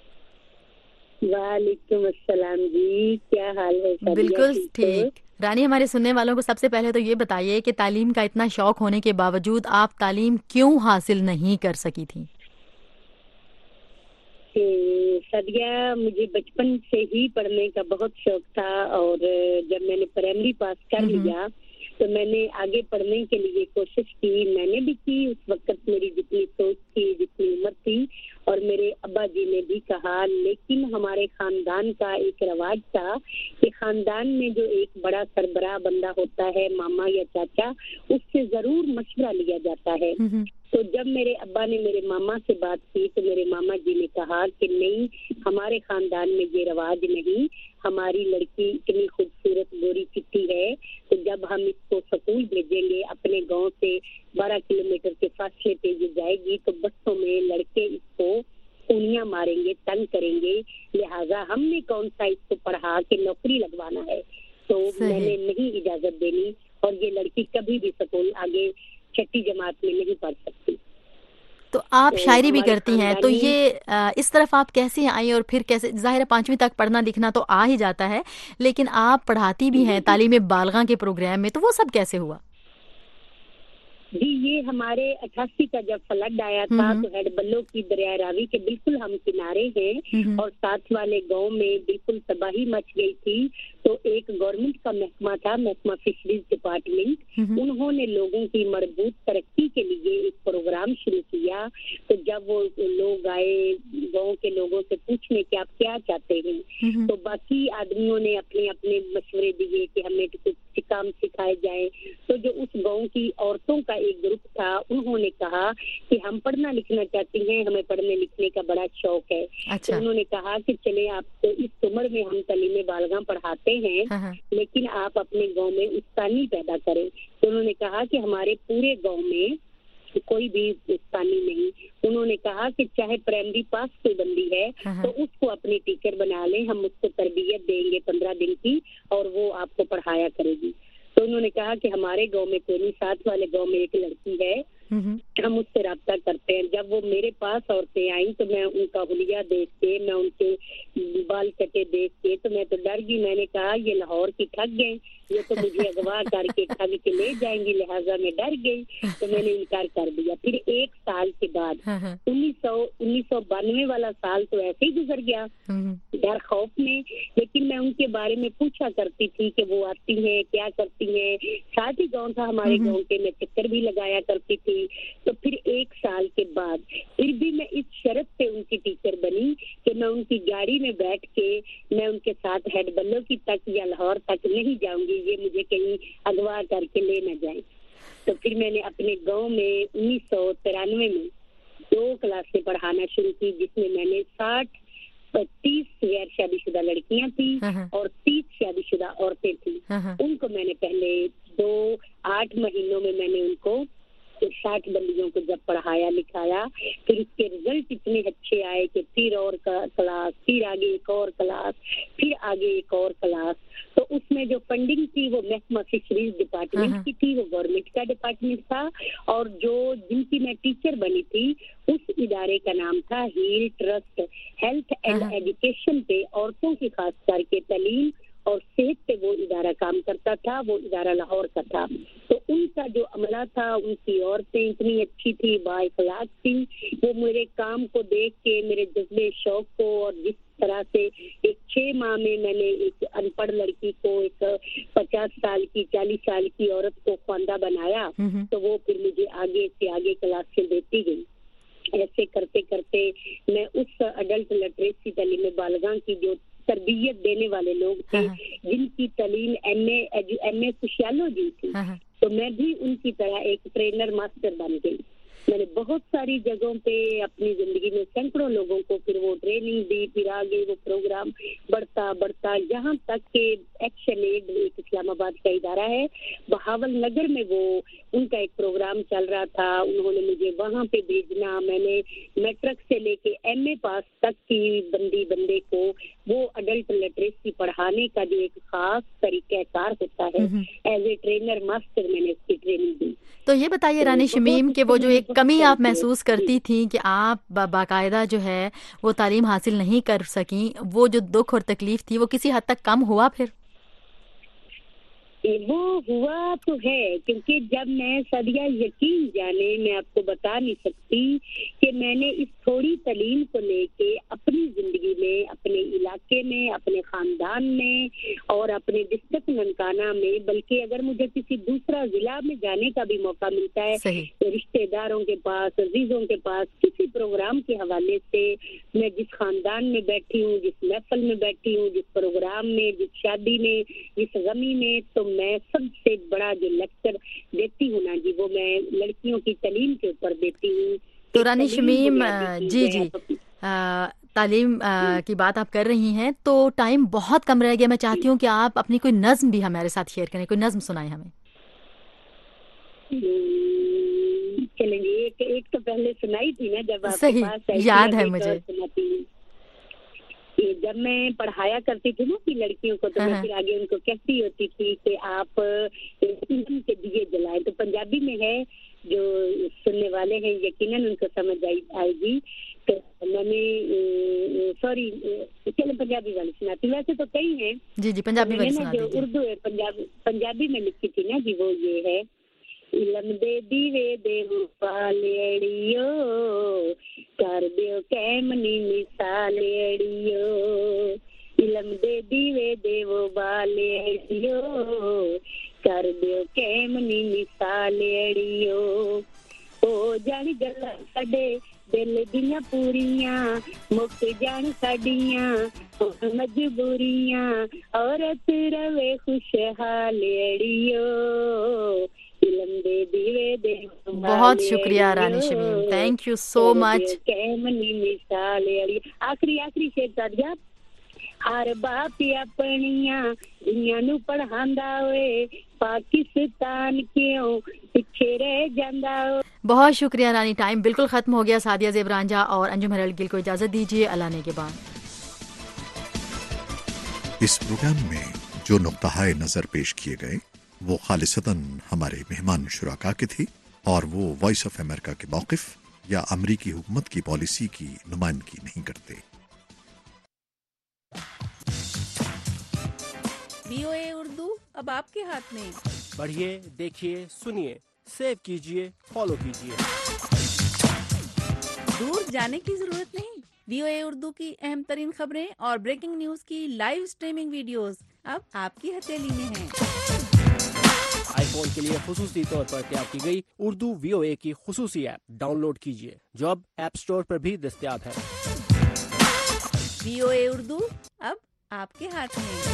وعلیکم السلام جی, کیا حال ہے؟ بالکل ٹھیک. رانی, ہمارے سننے والوں کو سب سے پہلے تو یہ بتائیے کہ تعلیم کا اتنا شوق ہونے کے باوجود آپ تعلیم کیوں حاصل نہیں کر سکی تھیں؟ سدیہ, مجھے بچپن سے ہی پڑھنے کا بہت شوق تھا, اور جب میں نے پرائمری پاس کر لیا تو میں نے آگے پڑھنے کے لیے کوشش کی. میں نے بھی کی, اس وقت میری جتنی سوچ تھی, جتنی عمر تھی, اور میرے ابا جی نے بھی کہا. لیکن ہمارے خاندان کا ایک رواج تھا کہ خاندان میں جو ایک بڑا سربراہ بندہ ہوتا ہے, ماما یا چاچا, اس سے ضرور مشورہ لیا جاتا ہے. تو جب میرے ابا نے میرے ماما سے بات کی تو میرے ماما جی نے کہا کہ نہیں, ہمارے خاندان میں یہ رواج نہیں, ہماری لڑکی اتنی خوبصورت گوری چٹی ہے, تو جب ہم اس کو سکول بھیجیں گے اپنے گاؤں سے بارہ کلو میٹر کے فاصلے پہ یہ جائے گی تو بسوں میں لڑکے اس کو اونیاں ماریں گے, تنگ کریں گے, لہٰذا ہم نے کون سا اس کو پڑھا کے نوکری لگوانا ہے. تو میں نے نہیں اجازت دینی, اور یہ لڑکی کبھی بھی سکول آگے چھٹی جماعت میں نہیں پڑھ سکتی. تو آپ شاعری بھی کرتی ہیں, تو یہ اس طرف آپ کیسے آئیں اور پھر کیسے؟ ظاہر ہے پانچویں تک پڑھنا لکھنا تو آ ہی جاتا ہے, لیکن آپ پڑھاتی بھی ہیں تعلیم بالغاں کے پروگرام میں, تو وہ سب کیسے ہوا؟ جی, یہ ہمارے اٹھاسی کا جب فلڈ آیا تھا تو ہیڈ بلو کی دریائے راوی کے بالکل ہم کنارے ہیں, اور ساتھ والے گاؤں میں بالکل تباہی مچ گئی تھی. تو तो एक गवर्नमेंट का महकमा था, महकमा फिशरीज डिपार्टमेंट, उन्होंने लोगों की मजबूत तरक्की के लिए एक प्रोग्राम शुरू किया। तो जब वो लोग आए गाँव के लोगों से पूछने कि आप क्या चाहते हैं, तो बाकी आदमियों ने अपने अपने मशवरे दिए कि हमें कुछ काम सिखाए जाए। तो जो उस गाँव की औरतों का एक ग्रुप था, उन्होंने कहा कि हम पढ़ना लिखना चाहती हैं, हमें पढ़ने लिखने का बड़ा शौक है। अच्छा। तो उन्होंने कहा कि चले आपको इस उम्र में हम तालीम बालगा पढ़ाते हैं, हाँ। लेकिन आप अपने गांव में उस्तानी पैदा करें। तो उन्होंने कहा कि हमारे पूरे गांव में कोई भी उस्तानी नहीं। उन्होंने कहा कि चाहे प्राइमरी पास कोई बंदी है, हाँ। तो उसको अपनी टीचर बना लें, हम उसको तरबियत देंगे पंद्रह दिन की और वो आपको पढ़ाया करेगी। तो उन्होंने कहा कि हमारे गांव में कोई नहीं, साथ वाले गांव में एक लड़की है, हम उससे रब्ता करते हैं। जब वो मेरे पास औरतें आई तो मैं उनका हुलिया देख के, मैं उनके बाल कटे देख के तो मैं तो डर गई। मैंने कहा ये लाहौर की ठग गए, ये तो मुझे अगवा करके ठग के ले जाएंगी, लिहाजा मैं डर गई, तो मैंने इनकार कर दिया। फिर एक साल के बाद उन्नीस सौ उन्नीस सौ बानवे वाला साल तो ऐसे ही गुजर गया डर खौफ में, लेकिन मैं उनके बारे में पूछा करती थी कि वो आती हैं, क्या करती हैं। साथ ही गाँव था हमारे गाँव के, मैं चक्कर भी लगाया करती थी। तो फिर एक साल के बाद फिर भी मैं इस शर्त पे उनकी टीचर बनी कि मैं उनकी गाड़ी में बैठ के मैं उनके साथ हेड बल्लोकी तक या लाहौर तक नहीं जाऊंगी, ये मुझे कहीं अगवा करके ले न जाए। तो फिर मैंने अपने गांव में उन्नीस सौ तिरानवे में दो क्लासें पढ़ाना शुरू की, जिसमें मैंने साठ तीस गैर शादीशुदा लड़कियां थी और तीस शादीशुदा औरतें थी। उनको मैंने पहले दो आठ महीनों में मैंने उनको साठ बंदियों को जब पढ़ाया लिखाया, फिर उसके रिजल्ट इतने अच्छे आए कि फिर और क्लास, फिर आगे एक और क्लास, फिर आगे एक और क्लास। तो उसमें जो फंडिंग थी वो महकमा फिशरीज डिपार्टमेंट की थी, वो गवर्नमेंट का डिपार्टमेंट था। और जो जिनकी मैं टीचर बनी थी उस इदारे का नाम था heal trust, health and education पे औरतों की खास करके तालीम और सेहत पे वो इदारा काम करता था। वो इदारा लाहौर का था। तो उनका जो अमला था, उनकी औरतें इतनी अच्छी थी, बाइखलाक थी। वो मेरे काम को देख के, मेरे जज्बे शौक को, और जिस तरह से एक छह माह में मैंने एक अनपढ़ लड़की को एक पचास साल की चालीस साल की औरत को ख्वांदा बनाया, तो वो फिर मुझे आगे से आगे क्लासें देती गई। ऐसे करते करते मैं उस अडल्ट लिटरेसी तालीम बालगा की जो तरबियत देने वाले लोग थे, जिनकी तालीम M A M A sociology थी, तो मैं भी उनकी तरह एक ट्रेनर मास्टर बन गई। मैंने बहुत सारी जगहों पे अपनी जिंदगी में सैकड़ों लोगों को फिर वो ट्रेनिंग दी। फिर आगे वो प्रोग्राम बढ़ता बढ़ता यहाँ तक के एक्शन एड एक इस्लामाबाद का इदारा है, बहावल नगर में वो उनका एक प्रोग्राम चल रहा था। उन्होंने मुझे वहाँ पे भेजना। मैंने मैट्रिक से लेके एम ए पास तक की बंदी बंदे को वो अडल्ट लिटरेसी पढ़ाने का जो एक खास तरीक़ाकार होता है, एज ए ट्रेनर मास्टर मैंने उसकी ट्रेनिंग दी। तो ये बताइए रानी शमीम कि वो जो एक कमी आप महसूस करती थी कि आप बाकायदा जो है वो तालीम हासिल नहीं कर सकी, वो जो दुख और तकलीफ थी वो किसी हद तक कम हुआ? फिर वो हुआ तो है, क्योंकि जब मैं सदिया यकीन जाने, मैं आपको बता नहीं सकती कि मैंने इस थोड़ी तालीम को लेके अपनी जिंदगी में, अपने इलाके में, अपने खानदान में और अपने डिस्ट्रिक्ट ननकाना में, बल्कि अगर मुझे किसी दूसरा जिला में जाने का भी मौका मिलता है तो रिश्तेदारों के पास, अजीजों के पास, किसी प्रोग्राम के हवाले से, मैं जिस खानदान में बैठी हूँ, जिस महफिल में बैठी हूँ, जिस प्रोग्राम में, जिस शादी में, जिस गमी में, तो मैं सबसे बड़ा जो लेक्चर देती हूँ ना जी, वो मैं लड़कियों की तालीम के ऊपर देती हूँ। तो रानी शमीम जी जी तालीम की बात आप कर रही हैं, तो टाइम बहुत कम रह गया। मैं चाहती हूँ कि आप अपनी कोई नज्म भी हमारे साथ शेयर करें, कोई नज्म सुनाएं हमें। चलेंगे, एक एक तो पहले सुनाई थी ना जब आपके पास याद है मुझे। जब मैं पढ़ाया करती थी ना कि लड़कियों को, तो मैं फिर आगे उनको कहती होती थी कि आप ईंधन के दिए जलाएं। तो पंजाबी में है, जो सुनने वाले हैं यकीनन उनको समझ आएगी। तो मैंने सॉरी चलो पंजाबी वाली सुनाती, वैसे तो कई हैं जी जी पंजाबी वाली सुना जो उर्दू है पंजाबी पंजाबी में लिखी थी ना जी, वो ये है, इलम दे दीवे दे पालेड़ियो कर दियो कैमनी मिसालेड़ियो, علم دے دیوے دیو بالے اڑیو کر دیو کیمنی مثال اڑیو او جان گلاں ساڈے دل دیاں پوریاں مک جان ساڈیاں مجبوریاں عورت روے خوشحال اڑیو علم دے دیوے دے بہت شکریہ Rani Shamim, thank you so much. کیمنی مثال اڑیو. آخری آخری شعر ساڈیا. ہر باپ اپنیاں دنیا نو پڑھاندا ہوئے پاکستان کیوں پیچھے رہ جاندا. بہت شکریہ رانی. ٹائم بالکل ختم ہو گیا. سعدیہ زیب رانجھا اور انجم ہیرالڈ گل کو اجازت دیجیے. اللہ نے کے بعد اس پروگرام میں جو نقطہ نظر پیش کیے گئے وہ خالصتاً ہمارے مہمان شرکا کے تھے اور وہ وائس آف امریکہ کے موقف یا امریکی حکومت کی پالیسی کی نمائندگی نہیں کرتے. وی او اے اردو اب آپ کے ہاتھ میں. پڑھیے، دیکھیے، سنیے، سیو کیجیے، فالو کیجیے. دور جانے کی ضرورت نہیں. وی او اے اردو کی اہم ترین خبریں اور بریکنگ نیوز کی لائیو سٹریمنگ ویڈیوز اب آپ کی ہتھیلی میں ہیں. آئی فون کے لیے خصوصی طور پر تیار کی گئی اردو وی او اے کی خصوصی ایپ ڈاؤن لوڈ کیجیے جو اب ایپ سٹور پر بھی دستیاب ہے. وی او اے اردو اب آپ کے ہاتھ میں.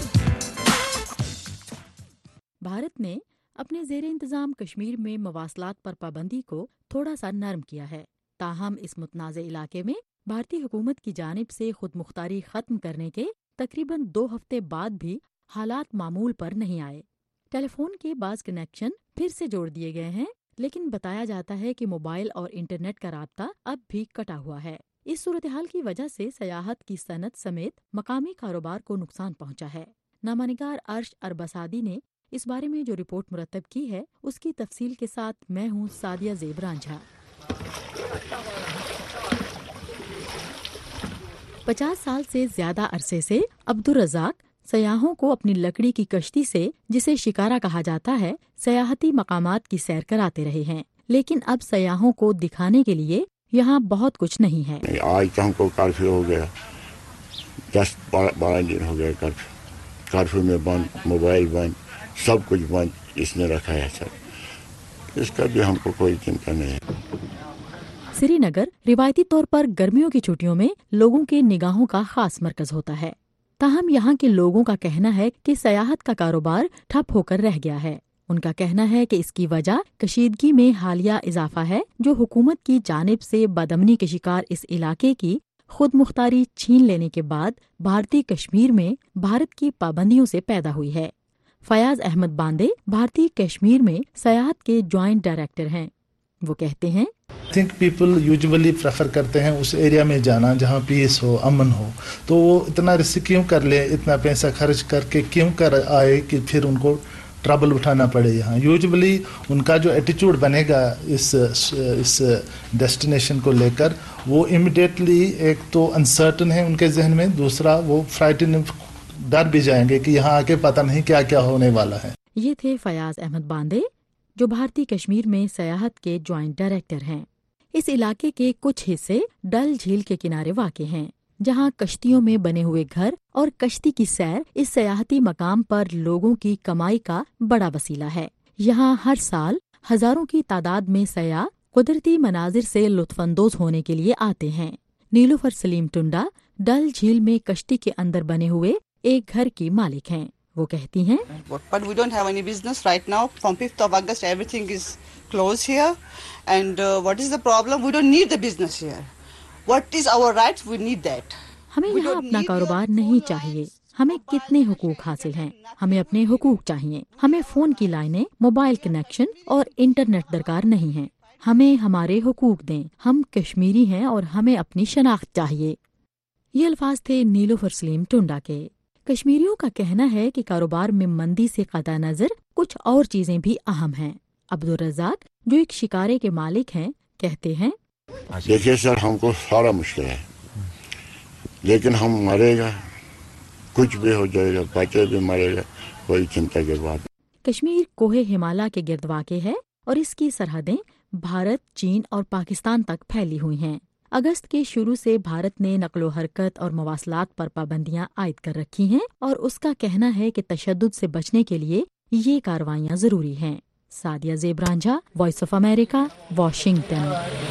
بھارت نے اپنے زیر انتظام کشمیر میں مواصلات پر پابندی کو تھوڑا سا نرم کیا ہے. تاہم اس متنازع علاقے میں بھارتی حکومت کی جانب سے خود مختاری ختم کرنے کے تقریباً دو ہفتے بعد بھی حالات معمول پر نہیں آئے. ٹیلی فون کے بعض کنیکشن پھر سے جوڑ دیے گئے ہیں، لیکن بتایا جاتا ہے کہ موبائل اور انٹرنیٹ کا رابطہ اب بھی کٹا ہوا ہے. اس صورتحال کی وجہ سے سیاحت کی صنعت سمیت مقامی کاروبار کو نقصان پہنچا ہے. نامہ نگار ارش اربسادی نے اس بارے میں جو رپورٹ مرتب کی ہے اس کی تفصیل کے ساتھ میں ہوں سعدیہ زیب رانجھا. پچاس سال سے زیادہ عرصے سے عبدالرزاق سیاحوں کو اپنی لکڑی کی کشتی سے، جسے شکارا کہا جاتا ہے، سیاحتی مقامات کی سیر کراتے رہے ہیں. لیکن اب سیاحوں کو دکھانے کے لیے یہاں بہت کچھ نہیں ہے. آج تو ہم کو کرفیو ہو گیا، دس بارہ دن ہو گیا کرفیو. کرفیو میں بند، موبائل بند، سب کچھ بند اس نے رکھا ہے سر. اس کا بھی ہم کو کوئی چنتا نہیں ہے. سری نگر روایتی طور پر گرمیوں کی چھٹیوں میں لوگوں کے نگاہوں کا خاص مرکز ہوتا ہے. تاہم یہاں کے لوگوں کا کہنا ہے کہ سیاحت کا کاروبار ٹھپ ہو کر رہ گیا ہے. ان کا کہنا ہے کہ اس کی وجہ کشیدگی میں حالیہ اضافہ ہے، جو حکومت کی جانب سے بدامنی کے شکار اس علاقے کی خود مختاری چھین لینے کے بعد بھارتی کشمیر میں بھارت کی پابندیوں سے پیدا ہوئی ہے. فیاض احمد باندے بھارتی کشمیر میں سیاحت کے جوائنٹ ڈائریکٹر ہیں. وہ کہتے ہیں تھنک پیپل یوزولی پریفر کرتے ہیں اس ایریا میں جانا جہاں پیس ہو، امن ہو. تو وہ اتنا رسک کیوں کر لے، اتنا پیسہ خرچ کر کے کیوں کر آئے کہ پھر ان کو ٹربل اٹھانا پڑے یہاں. یوزولی ان کا جو ایٹیچیوڈ بنے گا اس اس ڈیسٹینیشن کو لے کر، وہ امیڈیٹلی ایک تو انسرٹن ہے ان کے ذہن میں، دوسرا وہ فرائٹن، ڈر بھی جائیں گے کہ یہاں آ کے پتہ نہیں کیا کیا ہونے والا ہے. یہ تھے فیاض احمد باندے جو بھارتی کشمیر میں سیاحت کے جوائنٹ ڈائریکٹر ہیں. اس علاقے کے کچھ حصے ڈل جھیل کے کنارے واقع ہیں، جہاں کشتیوں میں بنے ہوئے گھر اور کشتی کی سیر اس سیاحتی مقام پر لوگوں کی کمائی کا بڑا وسیلہ ہے. یہاں ہر سال ہزاروں کی تعداد میں سیاح قدرتی مناظر سے لطف اندوز ہونے کے لیے آتے ہیں. نیلوفر سلیم ٹنڈا ڈل جھیل میں کشتی کے اندر بنے ہوئے ایک گھر کی مالک ہیں. وہ کہتی ہیں But we don't have any business right now. From fifth of August everything is closed here. And uh, what is the problem? We don't need the business here. What is our rights? We need that. ہمیں یہاں اپنا کاروبار نہیں چاہیے. ہمیں کتنے حقوق حاصل ہیں؟ ہمیں اپنے حقوق چاہیے. ہمیں فون کی لائنیں، موبائل کنیکشن اور انٹرنیٹ درکار نہیں ہیں. ہمیں ہمارے حقوق دیں. ہم کشمیری ہیں اور ہمیں اپنی شناخت چاہیے. یہ الفاظ تھے نیلوفر سلیم ٹنڈا کے. کشمیریوں کا کہنا ہے کہ کاروبار میں مندی سے قطع نظر کچھ اور چیزیں بھی اہم ہیں. عبدالرزاق جو ایک شکارے کے مالک ہیں کہتے ہیں دیکھیے سر، ہم کو سارا مشکل ہے، لیکن ہم مرے گا، کچھ بھی ہو جائے گا، بچے بھی مرے گا، کوئی چنتا کی بات. کشمیر کوہ ہمالیہ کے گرد واقع ہے اور اس کی سرحدیں بھارت، چین اور پاکستان تک پھیلی ہوئی ہیں. اگست کے شروع سے بھارت نے نقل و حرکت اور مواصلات پر پابندیاں عائد کر رکھی ہیں اور اس کا کہنا ہے کہ تشدد سے بچنے کے لیے یہ کارروائیاں ضروری ہیں۔ Sadia Zeb Ranjha, voice of America, Washington.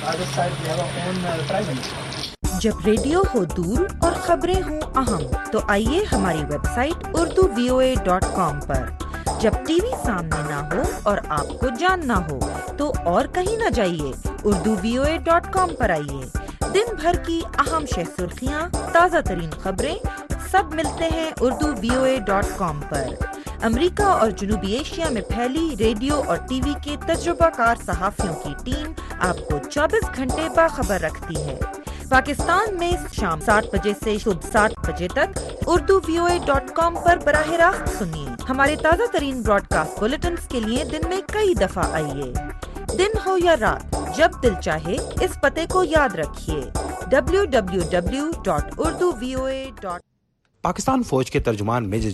جب ریڈیو ہو دور اور خبریں ہوں اہم تو آئیے ہماری website Urdu V O A dot com پر۔ جب ٹی وی سامنے نہ ہو اور آپ کو جاننا ہو تو اور کہیں نہ جائیے، Urdu V O A dot com پر آئیے۔ دن بھر کی اہم شہ سرخیاں، تازہ ترین خبریں سب ملتے ہیں Urdu V O A dot com پر۔ امریکہ اور جنوبی ایشیا میں پھیلی ریڈیو اور ٹی وی کے تجربہ کار صحافیوں کی ٹیم آپ کو چوبیس گھنٹے باخبر رکھتی ہے۔ پاکستان میں شام سات بجے سے صبح سات بجے تک Urdu V O A dot com پر براہ راست سنیے۔ ہمارے تازہ ترین براڈ کاسٹ بلیٹنز کے لیے دن میں کئی دفعہ آئیے۔ دن ہو یا رات، جب دل چاہے اس پتے کو یاد رکھیے، W W W dot Urdu V O A dot. Pakistan فوج کے ترجمان میجر